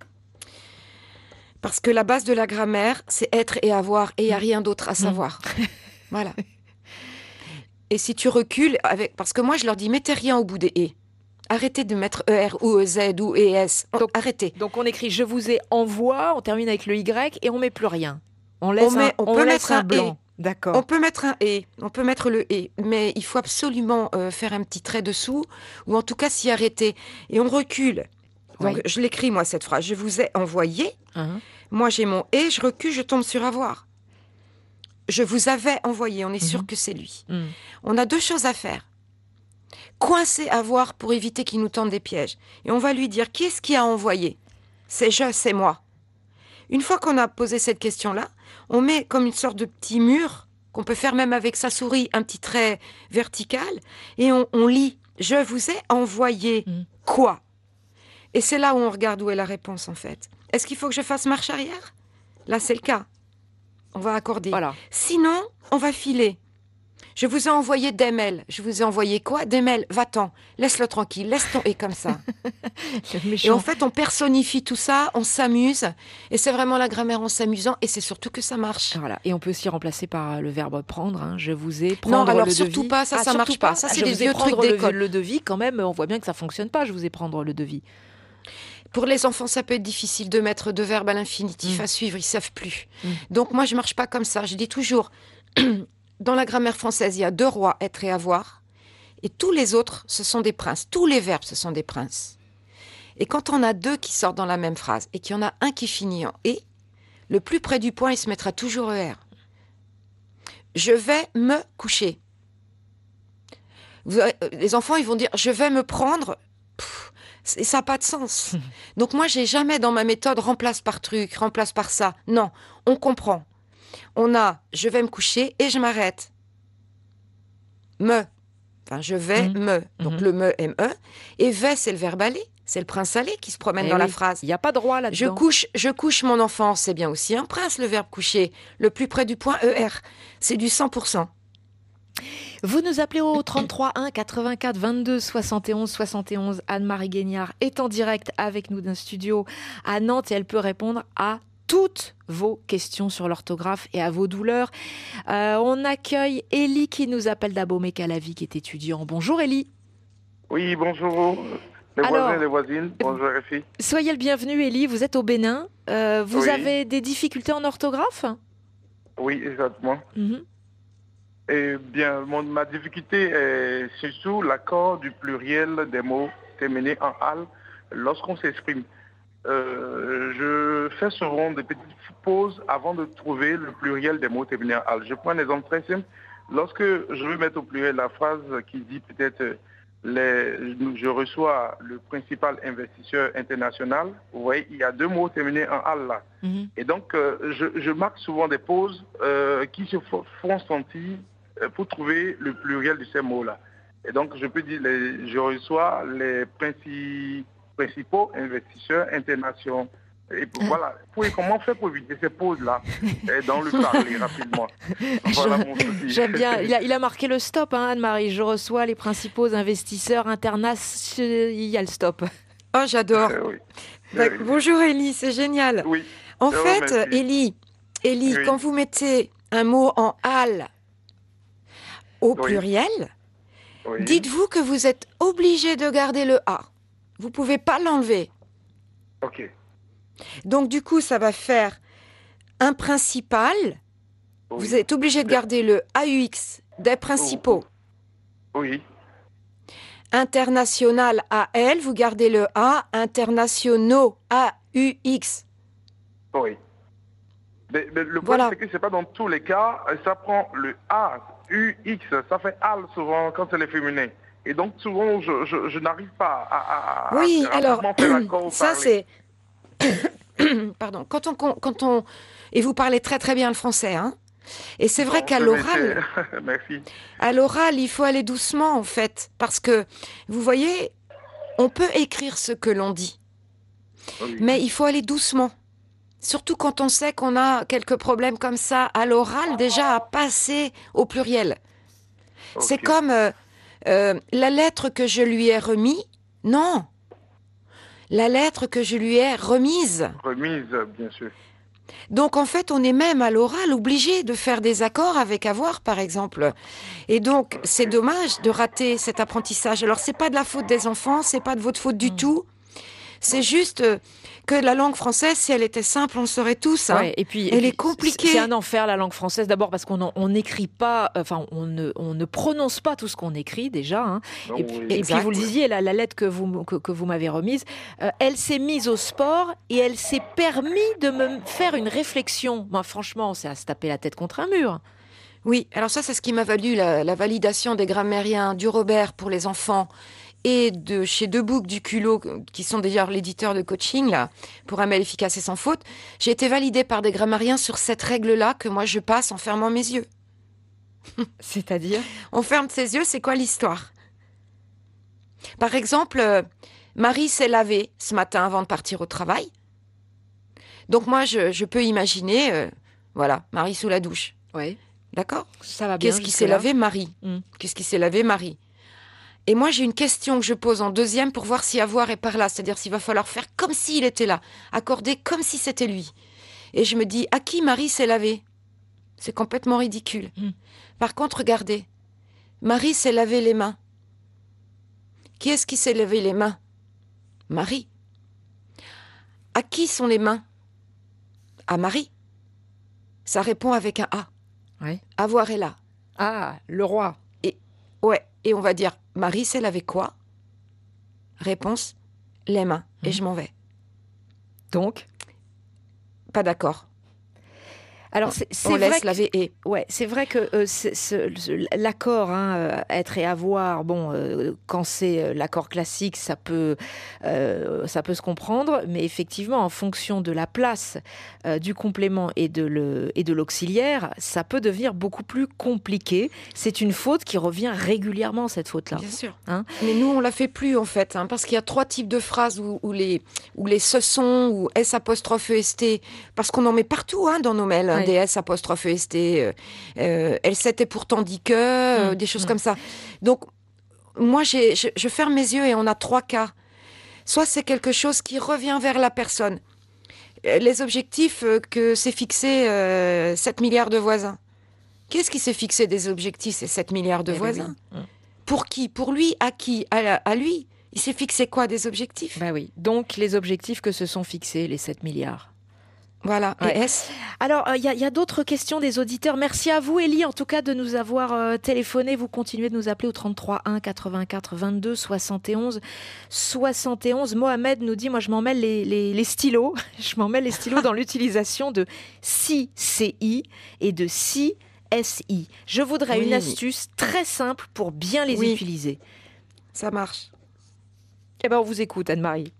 Parce que la base de la grammaire, c'est être et avoir, et il n'y a rien d'autre à savoir. Mmh. Voilà. Et si tu recules, avec... parce que moi je leur dis, mettez rien au bout des « et ». Arrêtez de mettre E R ou E Z ou E S. Donc, Arrêtez. Donc on écrit « je vous ai envoie », on termine avec le Y et on ne met plus rien. On laisse on met, un, on on peut laisse mettre un, un blanc. et. D'accord. On peut mettre un « et », on peut mettre le « et », mais il faut absolument euh, faire un petit trait dessous, ou en tout cas s'y arrêter. Et on recule. Donc, Oui. je l'écris, moi, cette phrase. Je vous ai envoyé. Hein. Moi, j'ai mon « et », je recule, je tombe sur « avoir ». Je vous avais envoyé, on est sûr Mhm. que c'est lui. Mm. On a deux choses à faire. Coincer avoir pour éviter qu'il nous tende des pièges. Et on va lui dire, qui est-ce qui a envoyé ? C'est je, c'est moi. Une fois qu'on a posé cette question-là, on met comme une sorte de petit mur, qu'on peut faire même avec sa souris, un petit trait vertical, et on, on lit, je vous ai envoyé Mm. quoi ? Et c'est là où on regarde où est la réponse, en fait. Est-ce qu'il faut que je fasse marche arrière ? Là, c'est le cas. On va accorder. Voilà. Sinon, on va filer. Je vous ai envoyé des mails. Je vous ai envoyé quoi ? Des mails. Va-t'en. Laisse-le tranquille. Laisse ton et comme ça. Le méchant. Et en fait, on personnifie tout ça, on s'amuse. Et c'est vraiment la grammaire en s'amusant. Et c'est surtout que ça marche. Voilà. Et on peut aussi remplacer par le verbe prendre. Hein. Je vous ai prendre Non, alors le surtout devis. pas, ça, ça surtout marche pas. Ça, c'est je des vous ai vieux prendre trucs le- d'école. Le devis, quand même, on voit bien que ça fonctionne pas. Je vous ai prendre le devis. Pour les enfants, ça peut être difficile de mettre deux verbes à l'infinitif Mm. à suivre. Ils savent plus. Mm. Donc moi, je marche pas comme ça. Je dis toujours, dans la grammaire française, il y a deux rois, être et avoir. Et tous les autres, ce sont des princes. Tous les verbes, ce sont des princes. Et quand on a deux qui sortent dans la même phrase et qu'il y en a un qui finit en « et », le plus près du point, il se mettra toujours E R. Je vais me coucher. Vous aurez- euh, les enfants, ils vont dire « je vais me prendre ». Pff, et ça n'a pas de sens. Donc moi, j'ai jamais dans ma méthode remplace par truc, remplace par ça. Non, on comprend. On a « je vais me coucher » et je m'arrête. Me. Enfin, je vais Mhm. me. Donc Mhm. le me, M E. Et vais, c'est le verbe aller. C'est le prince aller qui se promène Eh dans la oui. phrase. Il n'y a pas de roi là-dedans. Je couche, je couche mon enfant, c'est bien aussi un prince, le verbe coucher. Le plus près du point, E R. C'est du cent pour cent. Vous nous appelez au trente-trois un quatre-vingt-quatre vingt-deux soixante et onze soixante et onze. Anne-Marie Guignard est en direct avec nous d'un studio à Nantes et elle peut répondre à toutes vos questions sur l'orthographe et à vos douleurs. Euh, on accueille Élie qui nous appelle d'Abomey-Calavi, qui est étudiant. Bonjour Élie. Oui, bonjour. Les Alors, voisins et les voisines. Bonjour, R F I. Soyez le bienvenu Élie, vous êtes au Bénin. Euh, vous Oui. avez des difficultés en orthographe ? Oui, exactement. Mhm. Eh bien, mon- ma difficulté est surtout l'accord du pluriel des mots terminés en al lorsqu'on s'exprime. Euh, je fais souvent des petites pauses avant de trouver le pluriel des mots terminés en al. Je prends un exemple très simple. Lorsque je veux mettre au pluriel la phrase qui dit peut-être les, je reçois le principal investisseur international, vous voyez, il y a deux mots terminés en al là. Mhm. Et donc, euh, je, je marque souvent des pauses euh, qui se fo- font sentir euh, pour trouver le pluriel de ces mots-là. Et donc, je peux dire, les, je reçois les princi- principaux investisseurs internationaux. Et pour- voilà, pour, comment faire pour éviter ces pauses-là et dans le parler rapidement. Voilà mon souci. J'aime bien. Il a, il a marqué le stop, hein, Anne-Marie. Je reçois les principaux investisseurs internationaux. Il y a le stop. Oh, j'adore. Euh, oui. D'ac- Euh, Bonjour Élie, c'est génial. oui. En Je fait, remercie. Élie, Élie, Oui. quand vous mettez un mot en al au Oui. pluriel, Oui. dites-vous que vous êtes obligé de garder le A. Vous pouvez pas l'enlever. OK. Donc du coup, ça va faire un principal. Oui. Vous êtes obligé de garder le A U X des principaux. Oui. International A L, vous gardez le A. Internationaux A U X. Oui. Mais, mais le Voilà. problème, c'est que c'est pas dans tous les cas, ça prend le A, U, X, ça fait al souvent quand c'est les féminins. Et donc souvent, je, je, je n'arrive pas à, à, Oui, à alors, rapidement faire l'accord au ça parler. c'est... Pardon. Quand on, quand on... Et vous parlez très très bien le français, hein. Et c'est vrai Bon, qu'à je l'oral, m'étais- Merci. à l'oral, il faut aller doucement en fait. Parce que, vous voyez, on peut écrire ce que l'on dit. Oui. Mais il faut aller doucement. Surtout quand on sait qu'on a quelques problèmes comme ça à l'oral, déjà à passer au pluriel. C'est Ok. comme euh, euh, la lettre que je lui ai remise. Non. La lettre que je lui ai remise. Remise, bien sûr. Donc en fait, on est même à l'oral obligé de faire des accords avec avoir, par exemple. Et donc, c'est dommage de rater cet apprentissage. Alors, c'est pas de la faute des enfants, c'est pas de votre faute du tout. C'est juste euh, que la langue française, si elle était simple, on le saurait tous. Hein. Ouais, et puis, elle et puis, est compliquée. C'est un enfer la langue française. D'abord parce qu'on on n'écrit pas, enfin on ne, on ne prononce pas tout ce qu'on écrit déjà. Hein. Oh, Et, puis, oui. et puis vous le disiez, la, la lettre que vous, que, que vous m'avez remise, euh, elle s'est mise au sport et elle s'est permis de me faire une réflexion. Moi, franchement, c'est à se taper la tête contre un mur. Oui, alors ça, c'est ce qui m'a valu la, la validation des grammairiens du Robert pour les enfants et de chez Debouc du Culot, qui sont d'ailleurs l'éditeur de coaching, là, pour un mail efficace et sans faute. J'ai été validée par des grammairiens sur cette règle-là que moi, je passe en fermant mes yeux. C'est-à-dire ? On ferme ses yeux, c'est quoi l'histoire ? Par exemple, euh, Marie s'est lavée ce matin avant de partir au travail. Donc moi, je, je peux imaginer, euh, voilà, Marie sous la douche. Oui. D'accord ? Ça va bien. Qu'est-ce qui s'est jusque-là lavé, Marie ? Mm. Qu'est-ce qui s'est lavé, Marie ? Et moi, j'ai une question que je pose en deuxième pour voir si avoir est par là. C'est-à-dire s'il va falloir faire comme s'il était là, accorder comme si c'était lui. Et je me dis, à qui Marie s'est lavée ? C'est complètement ridicule. Mm. Par contre, regardez, Marie s'est lavé les mains. Qui est-ce qui s'est lavé les mains ? Marie. À qui sont les mains ? À Marie. Ça répond avec un A. Oui. Avoir est là. Ah, le roi. Ouais, et on va dire, Marie s'est lavé quoi ? Réponse, les mains. Et Mmh. je m'en vais. Donc, Pas d'accord. alors c'est c'est On vrai laisse que- laver et. Ouais, c'est vrai que euh, c'est- ce- ce- l'accord, hein, euh, être et avoir, bon, euh, quand c'est euh, l'accord classique, ça peut, euh, ça peut se comprendre, mais effectivement, en fonction de la place euh, du complément et de le et de l'auxiliaire, ça peut devenir beaucoup plus compliqué. C'est une faute qui revient régulièrement, cette faute-là. Bien sûr. Hein ? Mais nous, on la fait plus, en fait, hein, parce qu'il y a trois types de phrases où, où les, où les ce sont, ou S apostrophe E S T, parce qu'on en met partout hein, dans nos mails, hein, Ouais. des S apostrophe E S T, euh, euh, elle s'était pourtant dit que, euh, Mmh, des choses mmh. comme ça. Donc, moi, j'ai, je, je ferme mes yeux et on a trois cas. Soit c'est quelque chose qui revient vers la personne. Euh, Les objectifs euh, que s'est fixé euh, sept milliards de voisins. Qu'est-ce qui s'est fixé des objectifs, ces sept milliards de Eh ben voisins oui. Mmh. Pour qui ? Pour lui ? À qui ? à, la- à lui ? Il s'est fixé quoi, des objectifs ? Bah oui. Donc, les objectifs que se sont fixés, les sept milliards. Voilà. Ouais. Et est-ce Alors, il y, y a d'autres questions des auditeurs. Merci à vous, Élie, en tout cas, de nous avoir euh, téléphoné. Vous continuez de nous appeler au trente-trois un quatre-vingt-quatre vingt-deux soixante et onze soixante et onze. Mohamed nous dit, moi, je m'en mêle les, les, les stylos. Je m'en mêle les stylos dans l'utilisation de si C I et de si S I. Je voudrais Oui. une astuce très simple pour bien les Oui. utiliser. Ça marche. Eh ben, on vous écoute, Anne-Marie.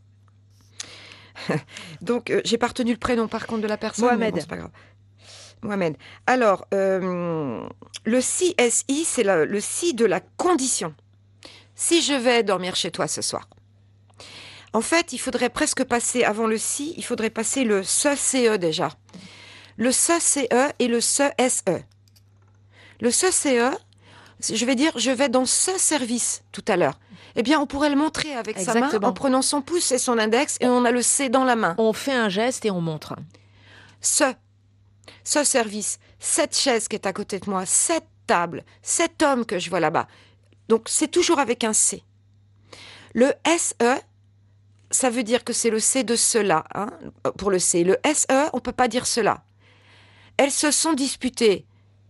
Donc, euh, j'ai pas retenu le prénom, par contre, de la personne. Mohamed. mais bon, c'est pas grave. Mohamed. Alors, euh, le si S I, c'est la- le si de la condition. Si je vais dormir chez toi ce soir. En fait, il faudrait presque passer, avant le si, il faudrait passer le se C E déjà. Le se C E et le se S E. Le se C E, je vais dire, je vais dans ce service tout à l'heure. Eh bien, on pourrait le montrer avec sa main Exactement. en prenant son pouce et son index et on a le C dans la main. On fait un geste et on montre. Ce, ce service, cette chaise qui est à côté de moi, cette table, cet homme que je vois là-bas. Donc, c'est toujours avec un C. Le S E, ça veut dire que c'est le C de cela, hein, pour le C. Le S E, on ne peut pas dire cela. Elles se sont disputées.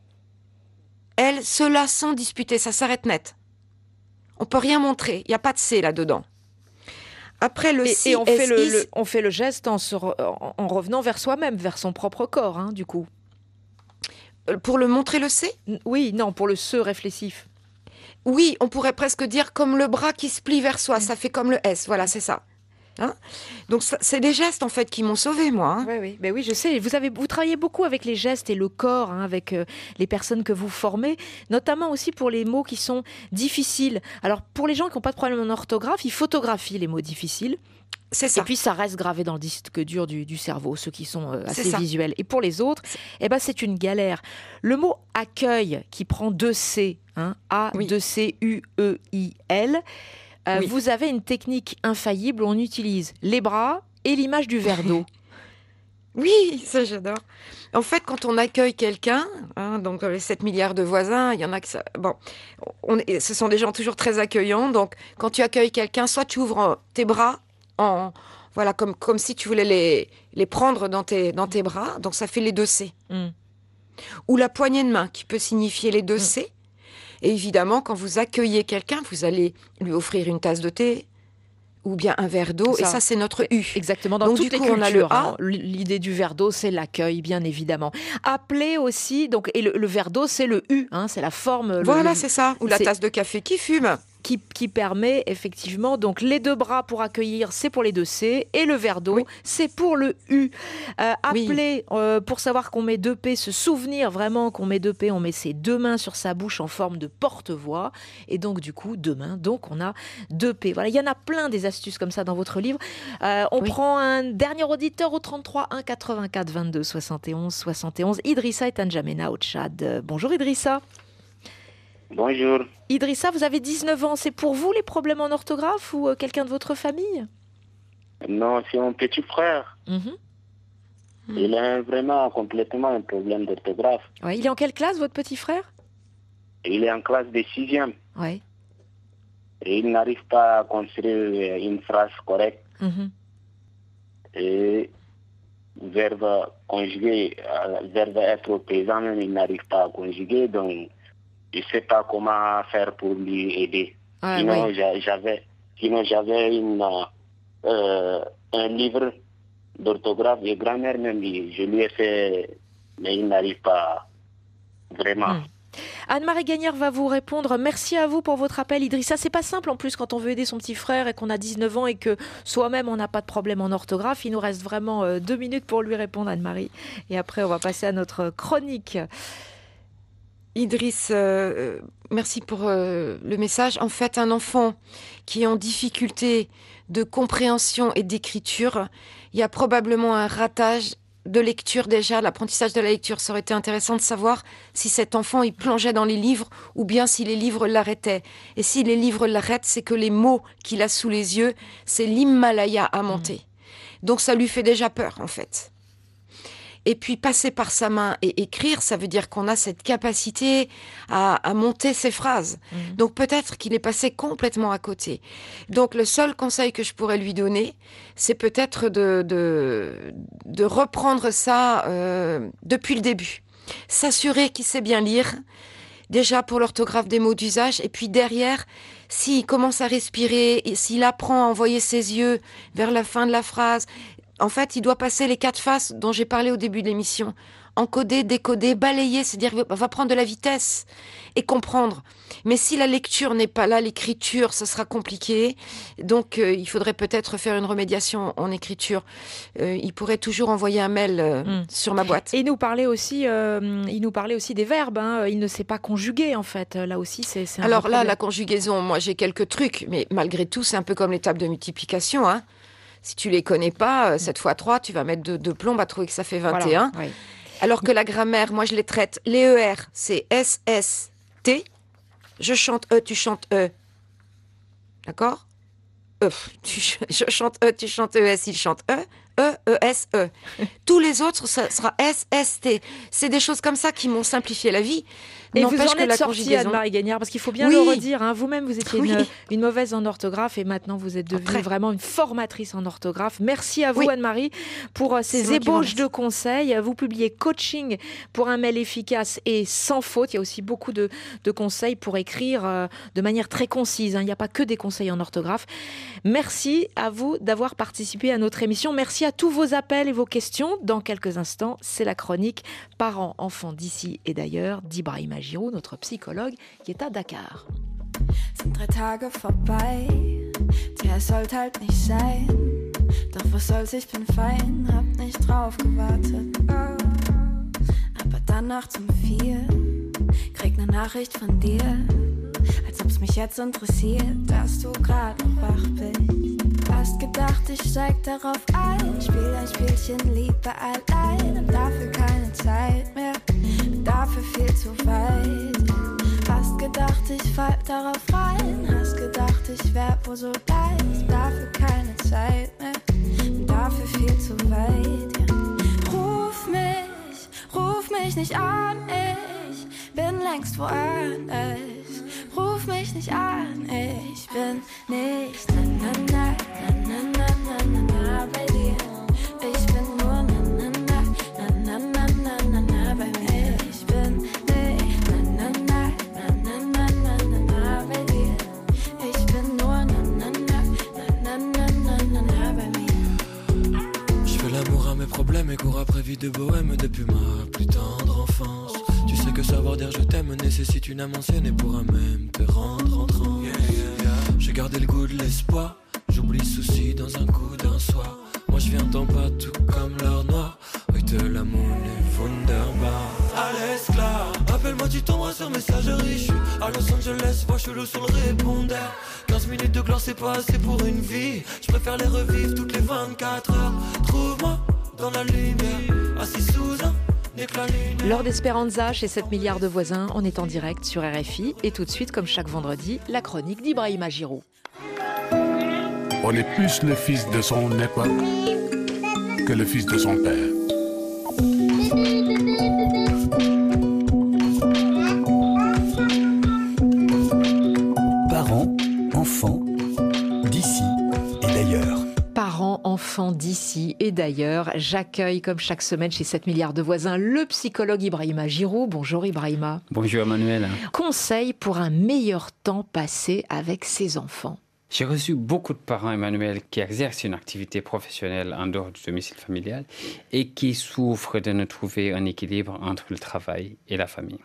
Elles, ceux-là sont disputés, ça s'arrête net. On peut rien montrer, il n'y a pas de C là-dedans. Après le Et, si, et on, fait le, S I, le- on fait le geste en, se re- en- en revenant vers soi-même, vers son propre corps, hein, du coup. pour le montrer le C. N- Oui, non, pour le se réflexif. Oui, on pourrait presque dire comme le bras qui se plie vers soi, ça fait comme le S, voilà, c'est ça. Hein. Donc ça- c'est des gestes en fait qui m'ont sauvée, moi. hein. Oui, oui, ben oui, je sais. Vous avez, vous travaillez beaucoup avec les gestes et le corps, hein, avec euh, les personnes que vous formez, notamment aussi pour les mots qui sont difficiles. Alors pour les gens qui n'ont pas de problème en orthographe, ils photographient les mots difficiles. C'est Et ça. puis ça reste gravé dans le disque dur du, du cerveau, ceux qui sont euh, C'est assez ça. visuels. Et pour les autres, eh ben, c'est une galère. Le mot accueil, qui prend deux C, hein, A, Oui. deux C, U, E, I, L, euh, Oui. vous avez une technique infaillible où on utilise les bras et l'image du verre d'eau. Oui, ça j'adore. En fait, quand on accueille quelqu'un, hein, donc dans les sept milliards de voisins, il y en a que ça... Bon, on est- ce sont des gens toujours très accueillants. Donc, quand tu accueilles quelqu'un, soit tu ouvres euh, tes bras en, Voilà, comme, comme si tu voulais les, les prendre dans tes, dans tes bras. Donc ça fait les deux C. Mm. Ou la poignée de main qui peut signifier les deux Mm. C. Et évidemment, quand vous accueillez quelqu'un, vous allez lui offrir une tasse de thé ou bien un verre d'eau. Ça. Et ça, c'est notre U. Exactement, dans Donc, toutes du les coup, on a le cultures. A. hein. L'idée du verre d'eau, c'est l'accueil, bien évidemment. Appeler aussi, donc, et le, le verre d'eau, c'est le U, hein, c'est la forme. le- Voilà, le- c'est ça. Ou la c'est- tasse de café qui fume. Qui, qui permet effectivement, donc les deux bras pour accueillir, c'est pour les deux C, et le verre d'eau, Oui. c'est pour le U. Euh, Oui. appeler euh, pour savoir qu'on met deux P, se souvenir vraiment qu'on met deux P, on met ses deux mains sur sa bouche en forme de porte-voix, et donc du coup deux mains, donc on a deux P. Voilà, il y en a plein des astuces comme ça dans votre livre. Euh, on Oui. prend un dernier auditeur au trente-trois un quatre-vingt-quatre vingt-deux soixante et onze soixante et onze. Idrissa et N'Djamena au Tchad. Euh, Bonjour Idrissa. Bonjour. Idrissa, vous avez dix-neuf ans. C'est pour vous les problèmes en orthographe ou euh, quelqu'un de votre famille? Non, c'est mon petit frère. Mhm. Il a vraiment complètement un problème d'orthographe. Ouais, il est en quelle classe, votre petit frère? Il est en classe de sixième Ouais. et il n'arrive pas à construire une phrase correcte. Mhm. Et verbe conjugué, euh, verbe être au présent même, il n'arrive pas à conjuguer. Donc, je ne sais pas comment faire pour lui aider. Ah, sinon, oui. j'a- j'avais, sinon, j'avais une, euh, un livre d'orthographe de grammaire même. Je lui ai fait, mais il n'arrive pas vraiment. Mm. Anne-Marie Gagnère va vous répondre. Merci à vous pour votre appel, Idrissa. C'est pas simple en plus quand on veut aider son petit frère et qu'on a dix-neuf ans et que soi-même on n'a pas de problème en orthographe. Il nous reste vraiment euh, deux minutes pour lui répondre, Anne-Marie. Et après, on va passer à notre chronique. Idriss, euh, merci pour euh, le message. En fait, un enfant qui est en difficulté de compréhension et d'écriture, il y a probablement un ratage de lecture déjà. L'apprentissage de la lecture, ça aurait été intéressant de savoir si cet enfant il plongeait dans les livres ou bien si les livres l'arrêtaient. Et si les livres l'arrêtent, c'est que les mots qu'il a sous les yeux, c'est l'Himalaya à monter. Donc ça lui fait déjà peur en fait. Et puis passer par sa main et écrire, ça veut dire qu'on a cette capacité à, à monter ses phrases. Mhm. Donc peut-être qu'il est passé complètement à côté. Donc le seul conseil que je pourrais lui donner, c'est peut-être de, de, de reprendre ça euh, depuis le début. S'assurer qu'il sait bien lire, déjà pour l'orthographe des mots d'usage, et puis derrière, s'il commence à respirer, et s'il apprend à envoyer ses yeux vers la fin de la phrase. En fait, il doit passer les quatre phases dont j'ai parlé au début de l'émission. Encoder, décoder, balayer, c'est-à-dire qu'il va prendre de la vitesse et comprendre. Mais si la lecture n'est pas là, l'écriture, ça sera compliqué. Donc, euh, il faudrait peut-être faire une remédiation en écriture. Euh, il pourrait toujours envoyer un mail euh, Mm. sur ma boîte. Et il nous parlait aussi, euh, il nous parlait aussi des verbes. hein. Il ne sait pas conjuguer en fait. Là aussi, c'est c'est un Alors vrai là, problème. la conjugaison, moi j'ai quelques trucs, mais malgré tout, c'est un peu comme les tables de multiplication. Hein. Si tu les connais pas, euh, sept fois trois, tu vas mettre deux, deux plombs à trouver que ça fait vingt et un. Voilà, oui. Alors que la grammaire, moi je les traite. Les E R, c'est S S T. Je chante E, tu chantes E. D'accord E. Tu ch- je chante E, tu chantes E S, il chante E. E, E, S, E. Tous les autres, ça sera S, S, T. C'est des choses comme ça qui m'ont simplifié la vie. Et vous N'empêche en que êtes la sortie, conjugaison... Anne-Marie Gagnère, parce qu'il faut bien Oui. le redire. hein. Vous-même, vous étiez Oui. une, une mauvaise en orthographe et maintenant vous êtes devenue Après. vraiment une formatrice en orthographe. Merci à vous, Oui. Anne-Marie, pour euh, C'est ces moi qui vous ébauches remercie. de conseils. Vous publiez Coaching pour un mail efficace et sans faute. Il y a aussi beaucoup de, de conseils pour écrire euh, de manière très concise. hein. Il n'y a pas que des conseils en orthographe. Merci à vous d'avoir participé à notre émission. Merci à tous vos appels et vos questions. Dans quelques instants, c'est la chronique Parents, enfants d'ici et d'ailleurs d'Ibrahima Giroud, notre psychologue qui est à Dakar. Sind drei Tage vorbei, der sollte halt nicht sein. Doch was soll's, ich bin fein, hab nicht drauf gewartet. Oh. Aber dann nachts um vier, krieg ne Nachricht von dir. Als ob's mich jetzt interessiert, dass du grad noch wach bist. Hast gedacht, ich steig darauf ein, spiel ein Spielchen lieber allein. Hab dafür keine Zeit mehr, bin dafür viel zu weit. Hast gedacht, ich fall darauf rein, hast gedacht, ich wär wohl so leicht. Dafür keine Zeit mehr, bin dafür viel zu weit. Ja. Ruf mich, ruf mich nicht an, ich bin längst woanders. Ruf mich nicht an, ich bin nicht na na na na na na na na vie de bohème depuis ma plus tendre enfance. Tu sais que savoir dire je t'aime nécessite une âme ancienne et pourra même te rendre en transe. Yeah, yeah, yeah. J'ai gardé le goût de l'espoir, j'oublie le souci dans un coup d'un soir. Moi je viens tant pas tout comme l'or noir. Heute l'amour est wunderbar. Alles klar, appelle-moi tu tomberas sur messagerie. Je suis à Los Angeles, vois chelou sur le répondeur. quinze minutes de gloire c'est pas assez pour une vie. Je préfère les revivre toutes les vingt-quatre heures. Trouve-moi dans la lumière, assis sous un éclat lunaire. Lors d'Espéranza, chez sept milliards de voisins, on est en direct sur R F I. Et tout de suite, comme chaque vendredi, la chronique d'Ibrahima Giroud. On est plus le fils de son époque que le fils de son père. Parents, enfants, d'ici et d'ailleurs. Parents, enfants d'ici et d'ailleurs, j'accueille comme chaque semaine chez sept milliards de voisins le psychologue Ibrahima Giroud. Bonjour Ibrahima. Bonjour Emmanuel. Conseil pour un meilleur temps passé avec ses enfants. J'ai reçu beaucoup de parents, Emmanuel, qui exercent une activité professionnelle en dehors du domicile familial et qui souffrent de ne trouver un équilibre entre le travail et la famille.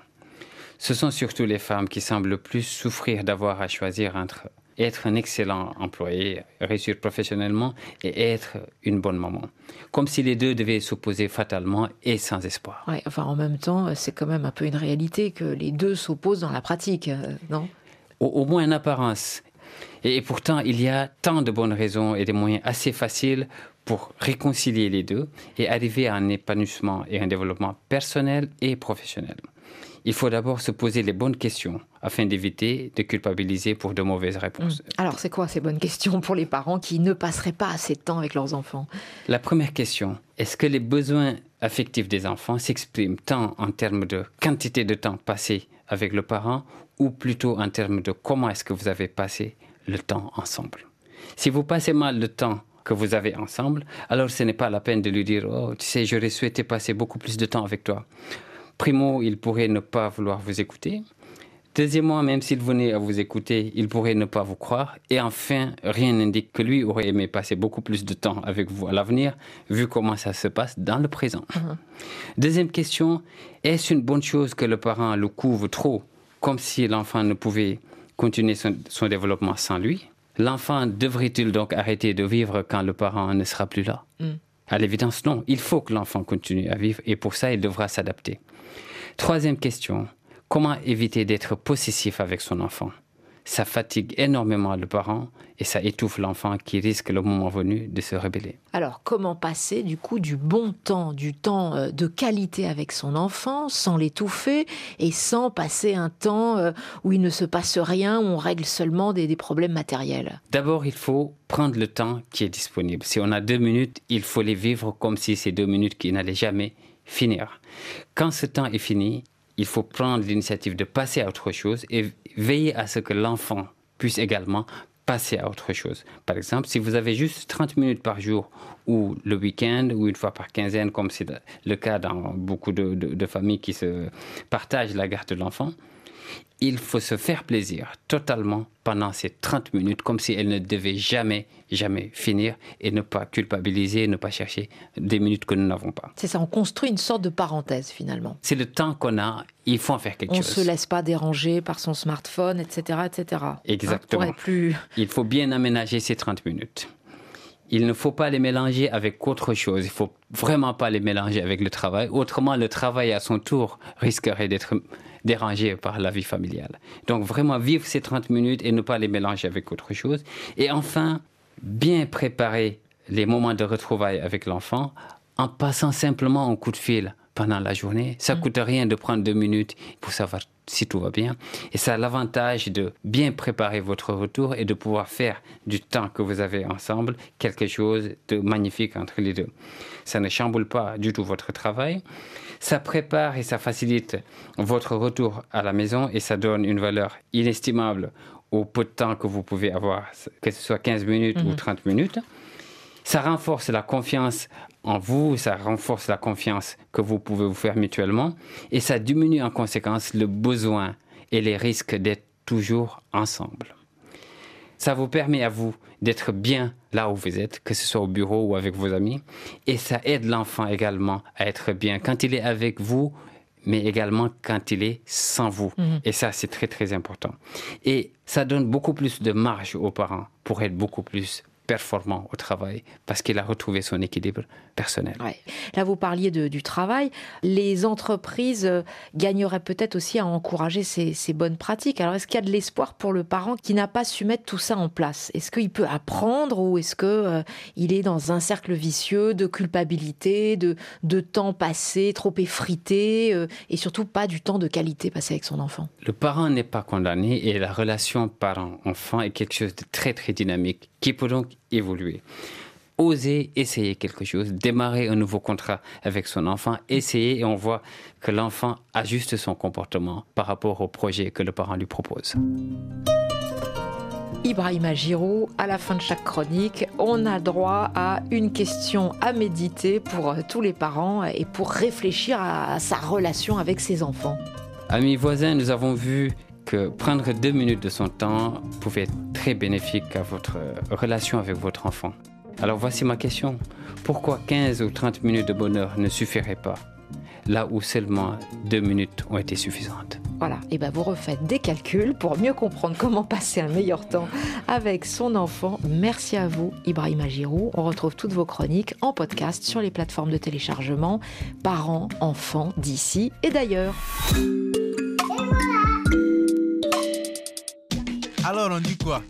Ce sont surtout les femmes qui semblent le plus souffrir d'avoir à choisir entre être un excellent employé, réussir professionnellement et être une bonne maman. Comme si les deux devaient s'opposer fatalement et sans espoir. Ouais, enfin, en même temps, c'est quand même un peu une réalité que les deux s'opposent dans la pratique, non ? Au, au moins en apparence. Et, et pourtant, il y a tant de bonnes raisons et des moyens assez faciles pour réconcilier les deux et arriver à un épanouissement et un développement personnel et professionnel. Il faut d'abord se poser les bonnes questions afin d'éviter de culpabiliser pour de mauvaises réponses. Mmh. Alors, c'est quoi ces bonnes questions pour les parents qui ne passeraient pas assez de temps avec leurs enfants ? La première question, est-ce que les besoins affectifs des enfants s'expriment tant en termes de quantité de temps passé avec le parent ou plutôt en termes de comment est-ce que vous avez passé le temps ensemble ? Si vous passez mal le temps que vous avez ensemble, alors ce n'est pas la peine de lui dire « Oh, tu sais, j'aurais souhaité passer beaucoup plus de temps avec toi ». Primo, il pourrait ne pas vouloir vous écouter. Deuxièmement, même s'il venait à vous écouter, il pourrait ne pas vous croire. Et enfin, rien n'indique que lui aurait aimé passer beaucoup plus de temps avec vous à l'avenir, vu comment ça se passe dans le présent. Uh-huh. Deuxième question, est-ce une bonne chose que le parent le couvre trop, comme si l'enfant ne pouvait continuer son, son développement sans lui ? L'enfant devrait-il donc arrêter de vivre quand le parent ne sera plus là ? Mm. À l'évidence, non. Il faut que l'enfant continue à vivre et pour ça, il devra s'adapter. Troisième question, comment éviter d'être possessif avec son enfant ? Ça fatigue énormément le parent et ça étouffe l'enfant qui risque le moment venu de se rebeller. Alors, comment passer du coup du bon temps, du temps de qualité avec son enfant sans l'étouffer et sans passer un temps où il ne se passe rien, où on règle seulement des, des problèmes matériels ? D'abord, il faut prendre le temps qui est disponible. Si on a deux minutes, il faut les vivre comme si c'est deux minutes qui n'allaient jamais finir. Quand ce temps est fini, il faut prendre l'initiative de passer à autre chose et veiller à ce que l'enfant puisse également passer à autre chose. Par exemple, si vous avez juste trente minutes par jour ou le week-end ou une fois par quinzaine, comme c'est le cas dans beaucoup de, de, de familles qui se partagent la garde de l'enfant, il faut se faire plaisir totalement pendant ces trente minutes, comme si elles ne devaient jamais, jamais finir et ne pas culpabiliser, ne pas chercher des minutes que nous n'avons pas. C'est ça, on construit une sorte de parenthèse finalement. C'est le temps qu'on a, il faut en faire quelque on chose. On ne se laisse pas déranger par son smartphone, et cetera, et cetera. Exactement. Hein, plus... Il faut bien aménager ces trente minutes. Il ne faut pas les mélanger avec autre chose. Il ne faut vraiment pas les mélanger avec le travail. Autrement, le travail à son tour risquerait d'être dérangé par la vie familiale. Donc vraiment vivre ces trente minutes et ne pas les mélanger avec autre chose. Et enfin, bien préparer les moments de retrouvailles avec l'enfant en passant simplement un coup de fil pendant la journée. Ça ne mmh. coûte rien de prendre deux minutes pour savoir si tout va bien. Et ça a l'avantage de bien préparer votre retour et de pouvoir faire du temps que vous avez ensemble quelque chose de magnifique entre les deux. Ça ne chamboule pas du tout votre travail. Ça prépare et ça facilite votre retour à la maison et ça donne une valeur inestimable au peu de temps que vous pouvez avoir, que ce soit quinze minutes mmh. ou trente minutes. Ça renforce la confiance en vous, ça renforce la confiance que vous pouvez vous faire mutuellement et ça diminue en conséquence le besoin et les risques d'être toujours ensemble. ça vous permet à vous d'être bien là où vous êtes, que ce soit au bureau ou avec vos amis. Et ça aide l'enfant également à être bien quand il est avec vous, mais également quand il est sans vous. Mmh. Et ça, c'est très, très important. Et ça donne beaucoup plus de marge aux parents pour être beaucoup plus performant au travail parce qu'il a retrouvé son équilibre personnel. Ouais. Là, vous parliez de, du travail. Les entreprises euh, gagneraient peut-être aussi à encourager ces, ces bonnes pratiques. Alors, est-ce qu'il y a de l'espoir pour le parent qui n'a pas su mettre tout ça en place? Est-ce qu'il peut apprendre ou est-ce qu'il euh, est dans un cercle vicieux de culpabilité, de, de temps passé, trop effrité euh, et surtout pas du temps de qualité passé avec son enfant? Le parent n'est pas condamné et la relation parent-enfant est quelque chose de très, très dynamique qui peut donc évoluer. Oser essayer quelque chose, démarrer un nouveau contrat avec son enfant, essayer et on voit que l'enfant ajuste son comportement par rapport au projet que le parent lui propose. Ibrahima Giroux, à la fin de chaque chronique, on a droit à une question à méditer pour tous les parents et pour réfléchir à sa relation avec ses enfants. Amis voisins, nous avons vu que prendre deux minutes de son temps pouvait être très bénéfique à votre relation avec votre enfant. Alors voici ma question. Pourquoi quinze ou trente minutes de bonheur ne suffiraient pas, là où seulement deux minutes ont été suffisantes? Voilà, et ben vous refaites des calculs pour mieux comprendre comment passer un meilleur temps avec son enfant. Merci à vous, Ibrahima Giroux. On retrouve toutes vos chroniques en podcast sur les plateformes de téléchargement, parents, enfants, d'ici et d'ailleurs. Alors on dit quoi?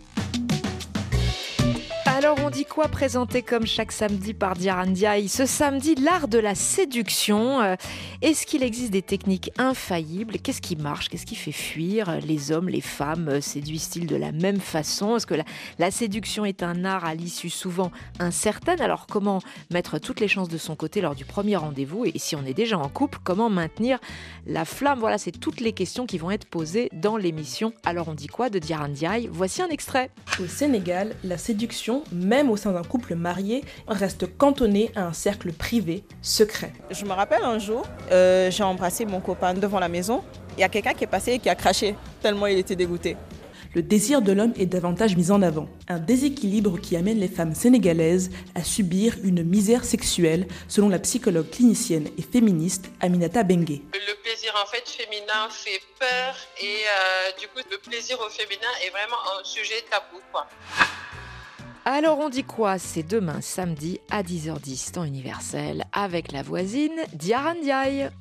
Alors on dit quoi, présenté comme chaque samedi par Diarra Ndiaye? Ce samedi, l'art de la séduction. Euh, est-ce qu'il existe des techniques infaillibles? Qu'est-ce qui marche? Qu'est-ce qui fait fuir? Les hommes, les femmes séduisent-ils de la même façon? Est-ce que la, la séduction est un art à l'issue souvent incertaine? Alors comment mettre toutes les chances de son côté lors du premier rendez-vous? Et si on est déjà en couple, comment maintenir la flamme? Voilà, c'est toutes les questions qui vont être posées dans l'émission Alors on dit quoi de Diarra Ndiaye. Voici un extrait. Au Sénégal, la séduction, même au sein d'un couple marié, reste cantonnée à un cercle privé, secret. Je me rappelle un jour, euh, j'ai embrassé mon copain devant la maison. Il y a quelqu'un qui est passé et qui a craché, tellement il était dégoûté. Le désir de l'homme est davantage mis en avant. Un déséquilibre qui amène les femmes sénégalaises à subir une misère sexuelle, selon la psychologue clinicienne et féministe Aminata Bengue. Le plaisir en fait féminin fait peur et euh, du coup le plaisir au féminin est vraiment un sujet tabou, quoi. Alors on dit quoi? C'est demain samedi à dix heures dix temps universel avec la voisine Diarra Ndiaye.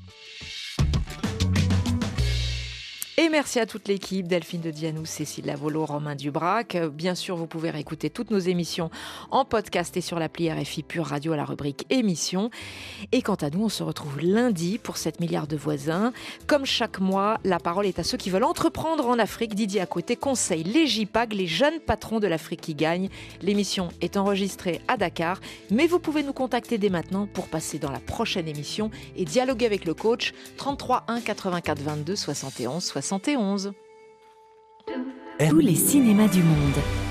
Et merci à toute l'équipe, Delphine de Dianou, Cécile Lavolo, Romain Dubrac. Bien sûr, vous pouvez réécouter toutes nos émissions en podcast et sur l'appli R F I Pure Radio à la rubrique émissions. Et quant à nous, on se retrouve lundi pour sept milliards de voisins. Comme chaque mois, la parole est à ceux qui veulent entreprendre en Afrique. Didier Akoté conseille les J P A G, les jeunes patrons de l'Afrique qui gagnent. L'émission est enregistrée à Dakar, mais vous pouvez nous contacter dès maintenant pour passer dans la prochaine émission et dialoguer avec le coach. trente-trois un quatre-vingt-quatre vingt-deux soixante et onze soixante et onze. Tous les cinémas du monde.